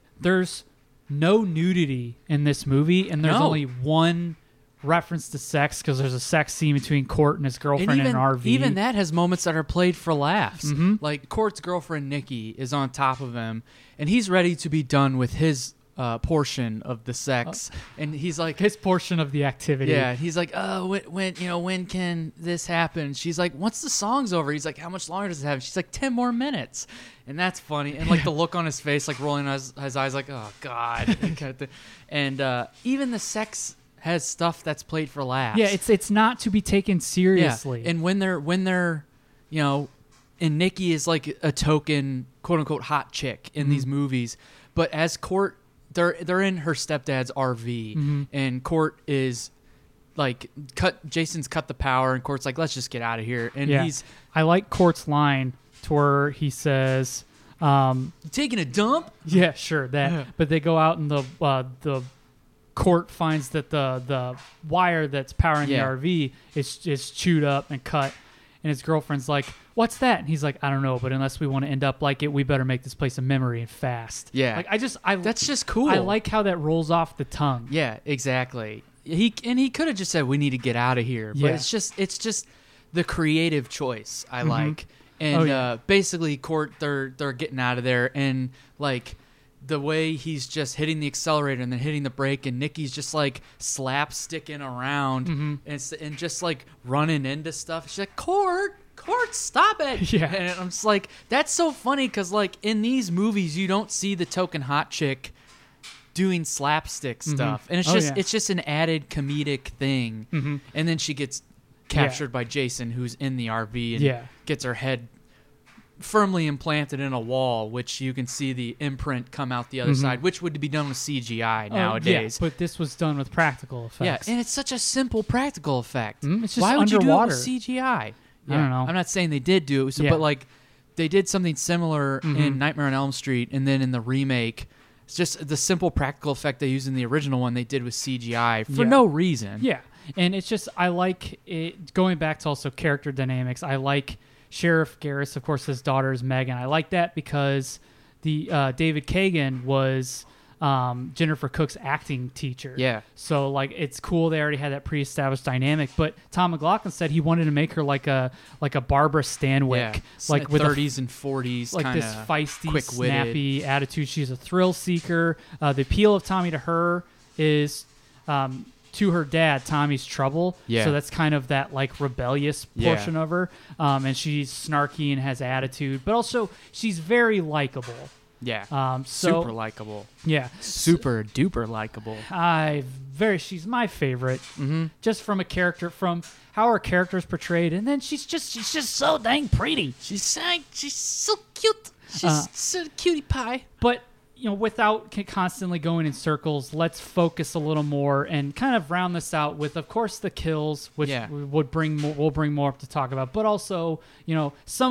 nudity in this movie, and there's only one reference to sex because there's a sex scene between Court and his girlfriend in an RV. Even that has moments that are played for laughs. Like Court's girlfriend Nikki is on top of him, and he's ready to be done with his portion of the sex, and he's like his portion of the activity. Yeah, he's like, when can this happen? She's like, once the song's over. He's like, how much longer does it have? She's like, 10 more minutes, and that's funny. And like the look on his face, like rolling his eyes, like, oh god. And even the sex has stuff that's played for laughs. Yeah, it's not to be taken seriously. Yeah. And when they're, and Nikki is like a token quote unquote hot chick in these movies, but as Court, they're in her stepdad's RV, and Court is like Jason's cut the power, and Court's like, let's just get out of here. And I like Court's line to where he says, taking a dump? Yeah, sure, that. But they go out and the Court finds that the wire that's powering the RV is chewed up and cut, and his girlfriend's like, what's that? And he's like, I don't know, but unless we want to end up like it, we better make this place a memory and fast. Yeah. Like that's just cool. I like how that rolls off the tongue. Yeah, exactly. He could have just said we need to get out of here, but it's just the creative choice I like. And basically Court they're getting out of there, and like the way he's just hitting the accelerator and then hitting the brake, and Nikki's just like slapsticking around and just like running into stuff. She's like, Court, stop it. Yeah. And I'm just like, that's so funny because like in these movies you don't see the token hot chick doing slapstick stuff, and it's just an added comedic thing. And then she gets captured by Jason, who's in the RV, and gets her head firmly implanted in a wall, which you can see the imprint come out the other side, which would be done with CGI nowadays. Yeah, but this was done with practical effects. Yeah, and it's such a simple practical effect. It's just Why would underwater. you do it with CGI? I don't know. I'm not saying they did do it, but like they did something similar in Nightmare on Elm Street, and then in the remake, it's just the simple practical effect they used in the original one they did with CGI for no reason. Yeah, and it's just, I like it, going back to also character dynamics, I like Sheriff Garris, of course, his daughter is Megan. I like that because the David Kagan was Jennifer Cook's acting teacher. Yeah. So like it's cool they already had that pre-established dynamic. But Tom McLaughlin said he wanted to make her like a Barbara Stanwyck, like with 30s and 40s, like this feisty, quick-witted, snappy attitude. She's a thrill seeker. The appeal of Tommy to her is to her dad, Tommy's trouble. Yeah. So that's kind of that like rebellious portion of her. And she's snarky and has attitude, but also she's very likable. Yeah. Super likable. Yeah. Super duper likable. She's my favorite. Just from a character, from how her character is portrayed, and then she's just so dang pretty. She's so cute. She's so cutie pie. But without constantly going in circles, let's focus a little more and kind of round this out with, of course, the kills, which we'll bring more up to talk about, but also, some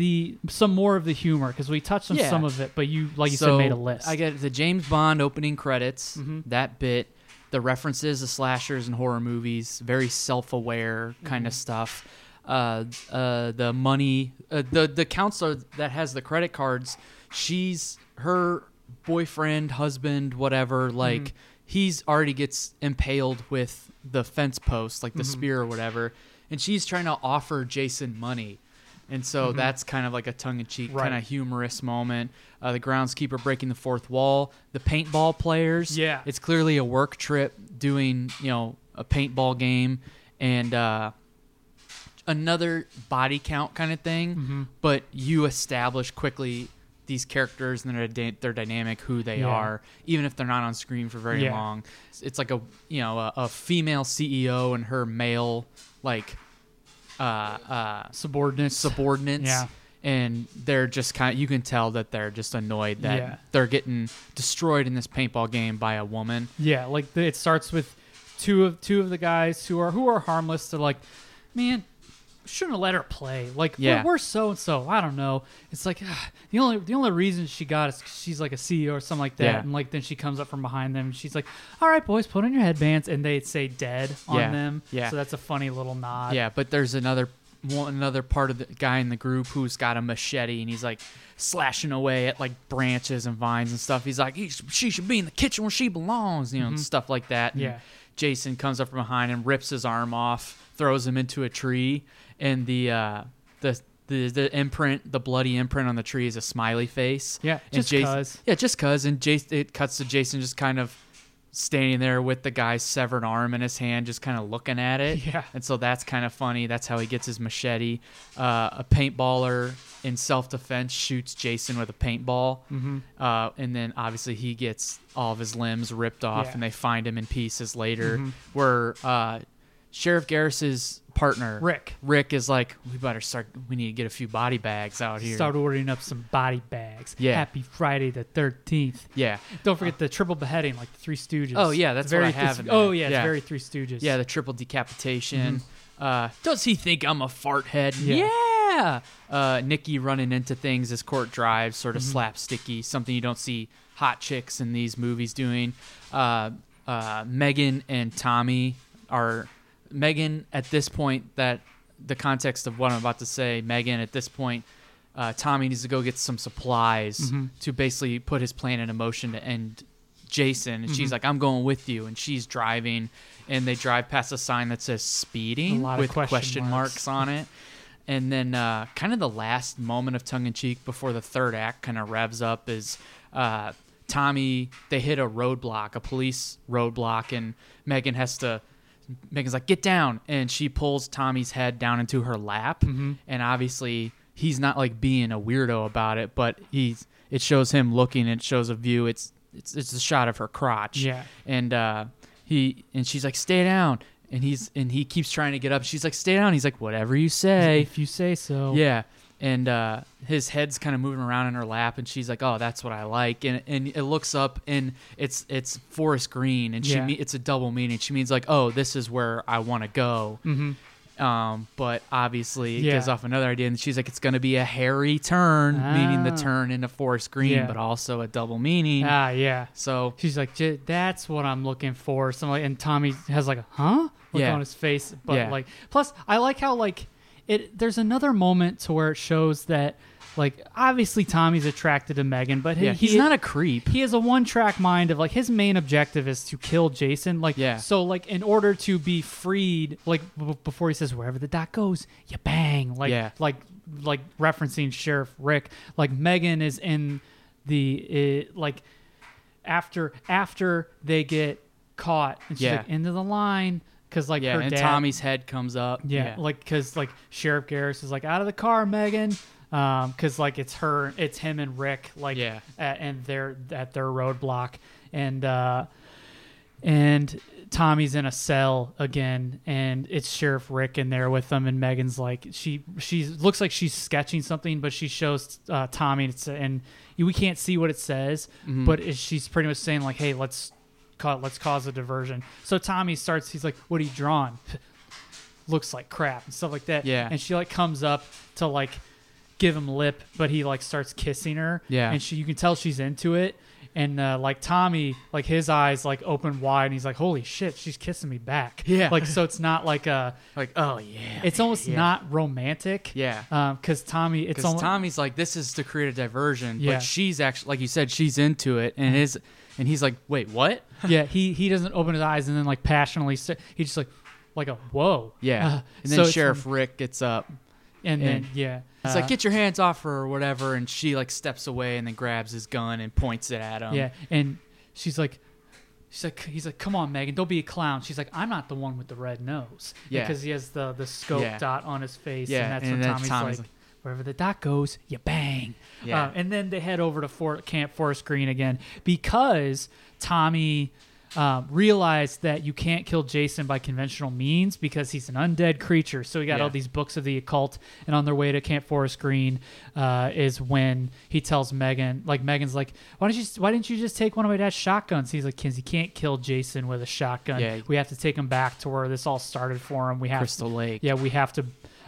more of the humor, because we touched on some of it, but you said, made a list. I get the James Bond opening credits, that bit, the references to slashers and horror movies, very self-aware kind of stuff. The money, the counselor that has the credit cards, her boyfriend, husband, whatever, like he's already gets impaled with the fence post, like the spear or whatever, and she's trying to offer Jason money, and so that's kind of like a tongue-in-cheek kind of humorous moment. The groundskeeper breaking the fourth wall, the paintball players, it's clearly a work trip doing a paintball game, and another body count kind of thing, but you establish quickly these characters and their dynamic, who they are, even if they're not on screen for very long. It's like a female CEO and her male subordinates, and they're just kind of, you can tell that they're just annoyed that they're getting destroyed in this paintball game by a woman. Yeah, like it starts with two of the guys who are harmless. They're like, man, shouldn't have let her play. Like, we're so and so. I don't know. It's like the only reason she got is 'cause she's like a CEO or something like that. Yeah. And like then she comes up from behind them. And she's like, "All right, boys, put on your headbands," and they say "dead" on them. Yeah. So that's a funny little nod. Yeah, but there's another part of the guy in the group who's got a machete and he's like slashing away at like branches and vines and stuff. He's like, she should be in the kitchen where she belongs, and stuff like that. And Jason comes up from behind and rips his arm off, throws him into a tree, and the imprint, the bloody imprint on the tree is a smiley face. Yeah, just cause. Yeah, just cause. And it cuts to Jason just kind of standing there with the guy's severed arm in his hand, just kind of looking at it. Yeah. And so that's kind of funny. That's how he gets his machete. A paintballer in self-defense shoots Jason with a paintball. And then obviously he gets all of his limbs ripped off, and they find him in pieces later. Where Sheriff Garris's partner Rick is like, we need to get a few body bags out here. Start ordering up some body bags. Yeah. Happy Friday the 13th. Yeah. Don't forget the triple beheading, like the Three Stooges. Oh yeah, that's what I have. It's very Three Stooges. Yeah, the triple decapitation. Does he think I'm a fart head? Yeah. Nikki running into things as Court drives, sort of slapsticky, something you don't see hot chicks in these movies doing. Megan and Tommy are... Megan, at this point, that the context of what I'm about to say, Megan, at this point, Tommy needs to go get some supplies to basically put his plan into motion to end Jason. And she's like, I'm going with you. And she's driving, and they drive past a sign that says speeding with question marks on it. And then kind of the last moment of tongue-in-cheek before the third act kind of revs up is Tommy, they hit a roadblock, a police roadblock, and Megan's like, get down, and she pulls Tommy's head down into her lap, and obviously he's not like being a weirdo about it, but it shows him looking, it shows a view, it's a shot of her crotch, and she's like, stay down, and he keeps trying to get up, she's like, stay down, he's like, whatever you say, if you say so. Yeah. And his head's kind of moving around in her lap, and she's like, "Oh, that's what I like." And it looks up, and it's forest green, and it's a double meaning. She means like, "Oh, this is where I want to go." But obviously, it gives off another idea, and she's like, "It's going to be a hairy turn," meaning the turn into forest green, but also a double meaning. So she's like, "That's what I'm looking for." Something, and Tommy has like a look on his face, but like, plus I like how like. There's another moment to where it shows that, like, obviously Tommy's attracted to Megan, but he's not a creep. He has a one-track mind of, like, his main objective is to kill Jason. Like, so, like, in order to be freed, like, before he says, wherever the dot goes, you bang. Like referencing Sheriff Rick. Like, Megan is in the, after they get caught, and she's like, into the line. Cause like her and dad, Tommy's head comes up. Like because like Sheriff Garris is like, out of the car, Megan. Cause like it's him and Rick, like and they're at their roadblock, and Tommy's in a cell again, and it's Sheriff Rick in there with them, and Megan's like she looks like she's sketching something, but she shows Tommy, and we can't see what it says, but she's pretty much saying like, hey, let's cause a diversion. So Tommy starts, he's like, what are you drawing? Looks like crap and stuff like that. And she like comes up to like give him lip, but he like starts kissing her. And you can tell she's into it. And like Tommy, like his eyes like open wide, and he's like, holy shit, she's kissing me back. Like, so it's not like oh yeah. It's almost not romantic. Because Tommy's like, this is to create a diversion, but she's actually, like you said, she's into it, and he's like, wait, what? He doesn't open his eyes, and then like passionately, he's just like a whoa. And then Sheriff Rick gets up, and then it's like, get your hands off her or whatever, and she like steps away and then grabs his gun and points it at him. And he's like, come on, Megan, don't be a clown. She's like, I'm not the one with the red nose. Because he has the scope dot on his face, and that's when Tommy's like, wherever the dot goes, you bang. And then they head over to Camp Forest Green again, because Tommy realized that you can't kill Jason by conventional means because he's an undead creature. So he got all these books of the occult, and on their way to Camp Forest Green is when he tells Megan, like Megan's like, why didn't you just take one of my dad's shotguns? He's like, kids, you can't kill Jason with a shotgun. We have to take him back to where this all started for him. Crystal Lake. We have to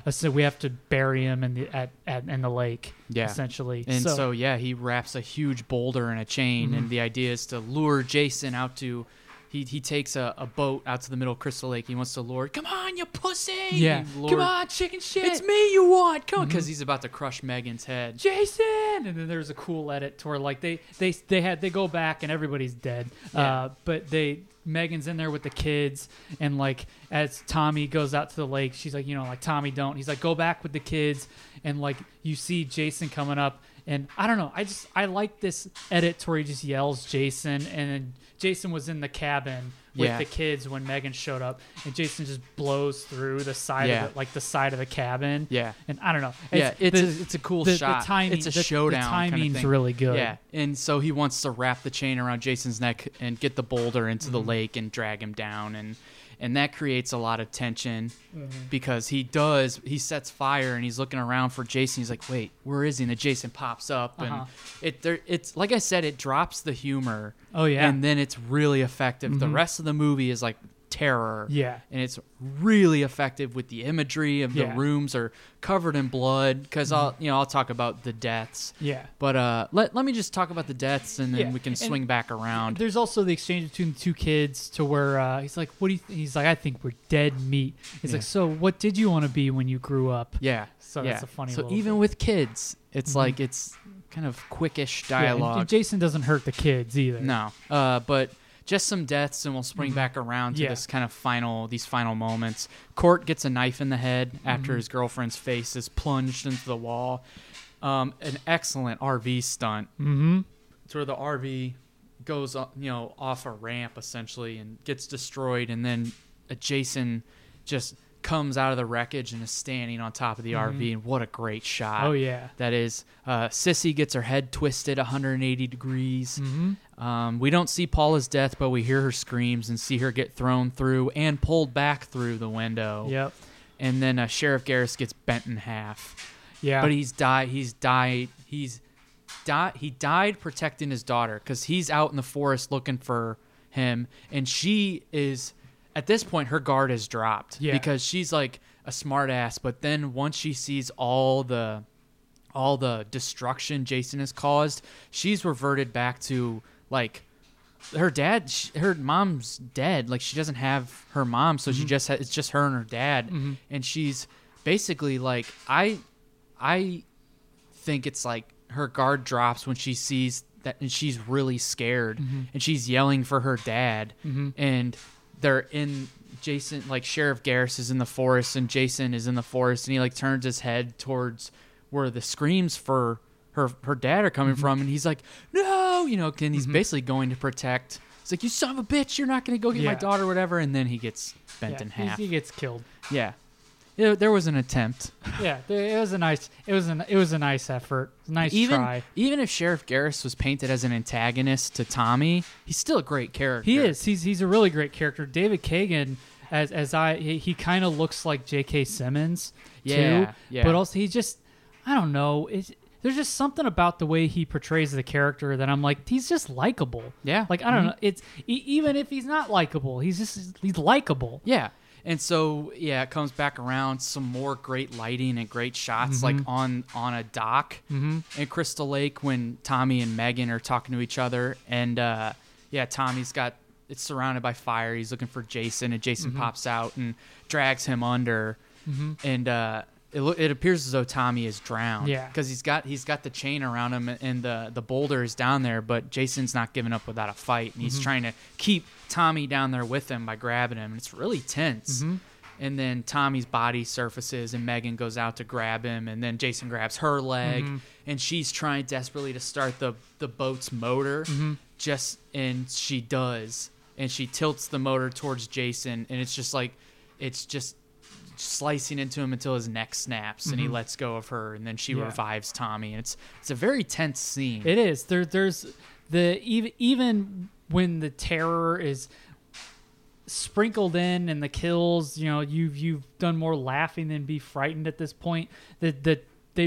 So we have to bury him in the lake. Yeah. Essentially. And so he wraps a huge boulder in a chain, and the idea is to lure Jason out to. He takes a boat out to the middle of Crystal Lake. He wants to lure, come on, you pussy! Yeah, come on, chicken shit! It's me you want! Come on, because he's about to crush Megan's head. Jason! And then there's a cool edit to where like they go back and everybody's dead. Yeah. But Megan's in there with the kids, and like as Tommy goes out to the lake, she's like, like Tommy don't. He's like, go back with the kids, and like you see Jason coming up, and I don't know. I like this edit to where he just yells Jason, and then Jason was in the cabin with the kids when Megan showed up, and Jason just blows through the side of it, like the side of the cabin. Yeah, and I don't know. It's a cool shot. The timing, it's a showdown. The timing's kind of thing. really good. Yeah, and so he wants to wrap the chain around Jason's neck and get the boulder into the lake and drag him down, and that creates a lot of tension because he sets fire and he's looking around for Jason. He's like, wait, where is he? And then Jason pops up, and it's like I said, it drops the humor. Oh yeah, and then it's really effective. The rest of the movie is like terror. Yeah, and it's really effective with the imagery of the rooms are covered in blood because I'll talk about the deaths. Yeah, but let me just talk about the deaths and then we can swing back around. There's also the exchange between the two kids to where he's like, "What do you?" He's like, "I think we're dead meat." He's like, "So what did you want to be when you grew up?" Yeah, so that's a funny. So even with kids, it's like it's kind of quickish dialogue. And Jason doesn't hurt the kids either. No, but just some deaths, and we'll spring back around to this kind of these final moments. Court gets a knife in the head after his girlfriend's face is plunged into the wall. An excellent RV stunt. Mm-hmm. To where the RV goes, off a ramp essentially and gets destroyed, and then Jason just comes out of the wreckage and is standing on top of the RV, and what a great shot. Oh yeah, that is. Sissy gets her head twisted 180 degrees. We don't see Paula's death, but we hear her screams and see her get thrown through and pulled back through the window. Yep. And then Sheriff Garris gets bent in half. Yeah. But he died protecting his daughter because he's out in the forest looking for him, and she is. At this point, her guard is dropped because she's like a smart ass. But then once she sees all the destruction Jason has caused, she's reverted back to like her dad. Her mom's dead. Like she doesn't have her mom, so she just it's just her and her dad, and she's basically like I think it's like her guard drops when she sees that, and she's really scared, and she's yelling for her dad, and they're in Jason, like Sheriff Garris is in the forest and Jason is in the forest, and he like turns his head towards where the screams for her dad are coming from, and he's like, no, and he's basically going to protect. It's like, you son of a bitch, you're not going to go get my daughter or whatever, and then he gets bent in half. He gets killed. Yeah. There was an attempt. Yeah, it was a nice effort. Nice try. Even if Sheriff Garris was painted as an antagonist to Tommy, he's still a great character. He is. He's a really great character. David Kagan, he kind of looks like J.K. Simmons too. Yeah. But also he just, I don't know. There's just something about the way he portrays the character that I'm like, he's just likable. Yeah. Like I don't know. It's even if he's not likable, he's likable. Yeah. And so, it comes back around. Some more great lighting and great shots, like on a dock in Crystal Lake when Tommy and Megan are talking to each other. And, Tommy's it's surrounded by fire. He's looking for Jason, and Jason pops out and drags him under. And it appears as though Tommy is drowned. Yeah. Because he's got the chain around him, and the boulder is down there, but Jason's not giving up without a fight. And he's trying to keep Tommy down there with him by grabbing him. And it's really tense. And then Tommy's body surfaces, and Megan goes out to grab him, and then Jason grabs her leg, and she's trying desperately to start the boat's motor. And she does. And she tilts the motor towards Jason, and it's just slicing into him until his neck snaps, and he lets go of her, and then she revives Tommy, and it's a very tense scene. It is. There's the even when the terror is sprinkled in and the kills, you've done more laughing than be frightened at this point. The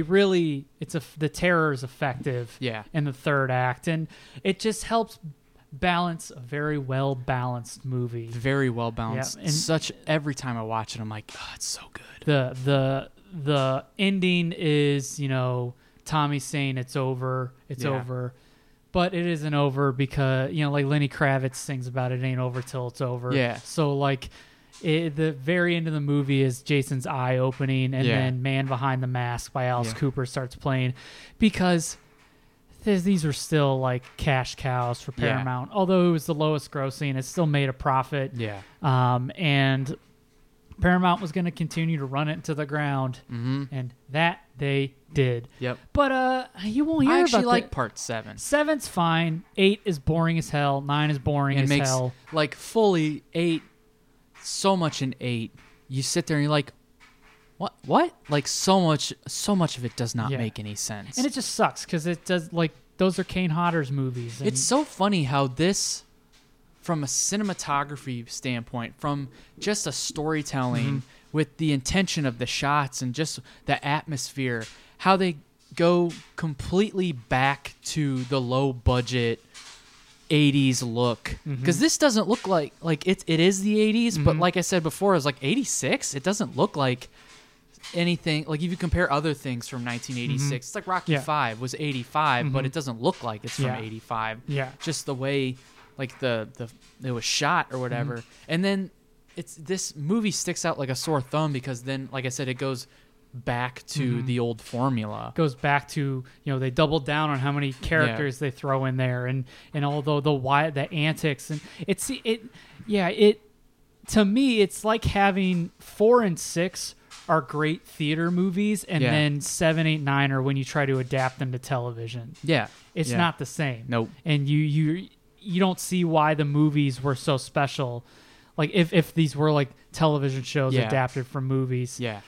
terror is effective. In the third act, and it just helps balance a very well balanced movie. Very well balanced. And every time I watch it, I'm like, oh, it's so good. the ending is, Tommy saying it's over, it's over. But it isn't over because, like Lenny Kravitz sings about it ain't over till it's over. Yeah. So, like, the very end of the movie is Jason's eye opening, and then Man Behind the Mask by Alice Cooper starts playing because these are still, like, cash cows for Paramount. Although it was the lowest grossing, it still made a profit. Yeah. And Paramount was going to continue to run it into the ground, and that they did. Yep. But you won't hear I about actually like part 7. 7's fine. 8 is boring as hell. 9 is boring as hell. Like, fully 8, so much in 8. You sit there and you're like, what? Like, so much of it does not make any sense. And it just sucks because it does, like, those are Kane Hodder's movies. It's so funny how this, from a cinematography standpoint, from just a storytelling with the intention of the shots and just the atmosphere, how they go completely back to the low budget 80s look. Because this doesn't look like it is the 80s, but like I said before, it was like 86. It doesn't look like anything. Like, if you compare other things from 1986, it's like Rocky 5 was 85, but it doesn't look like it's from 85. Yeah. Just the way, like, it was shot or whatever. And then this movie sticks out like a sore thumb because then, like I said, it goes back to the old formula. Goes back to, they doubled down on how many characters they throw in there, and although the antics, and to me it's like having 4 and 6 are great theater movies, and then 7, 8, 9 are when you try to adapt them to television. Yeah. It's not the same. Nope. And you don't see why the movies were so special. Like, if these were like television shows adapted from movies. Yeah.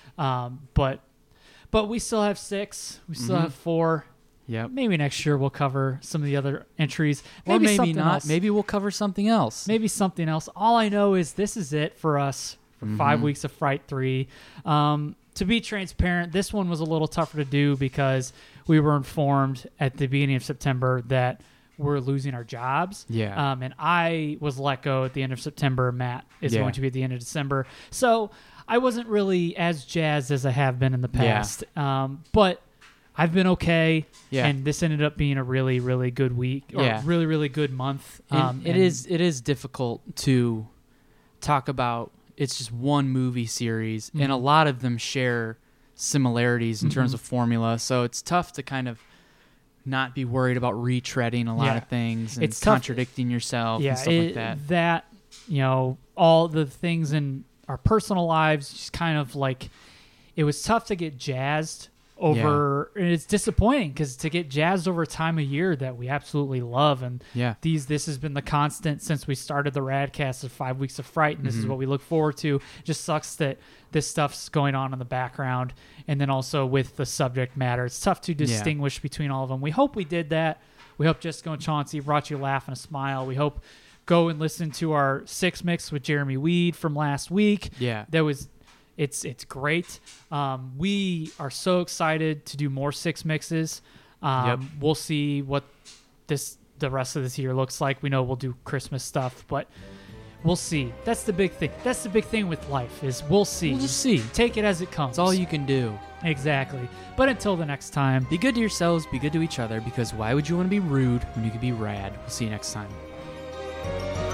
But we still have 6. We still have 4. Yep. Maybe next year we'll cover some of the other entries. Or maybe not. Else. Maybe we'll cover something else. Maybe something else. All I know is this is it for us for 5 weeks of Fright 3. To be transparent, this one was a little tougher to do because we were informed at the beginning of September that we're losing our jobs. Yeah. And I was let go at the end of September. Matt is going to be at the end of December. So I wasn't really as jazzed as I have been in the past. But I've been okay. Yeah. And this ended up being a really, really good week. Or really, really good month. It is difficult to talk about. It's just one movie series, and a lot of them share similarities in terms of formula. So it's tough to kind of not be worried about retreading a lot of things and it's contradicting yourself and stuff like that. That, all the things in our personal lives, just kind of like, it was tough to get jazzed over, and it's disappointing because to get jazzed over a time of year that we absolutely love, and this has been the constant since we started the Radcast of 5 Weeks of Fright, and this is what we look forward to. It just sucks that this stuff's going on in the background, and then also with the subject matter, it's tough to distinguish between all of them. We hope we did that. We hope Jessica and Chauncey brought you a laugh and a smile. We hope go and listen to our 6 Mix with Jeremy Weed from last week. Yeah, that was. It's great. We are so excited to do more 6 Mixes. We'll see what the rest of this year looks like. We know we'll do Christmas stuff, but we'll see. That's the big thing. That's the big thing with life is we'll see. We'll just see. Take it as it comes. It's all you can do. Exactly. But until the next time, be good to yourselves, be good to each other, because why would you want to be rude when you could be rad? We'll see you next time.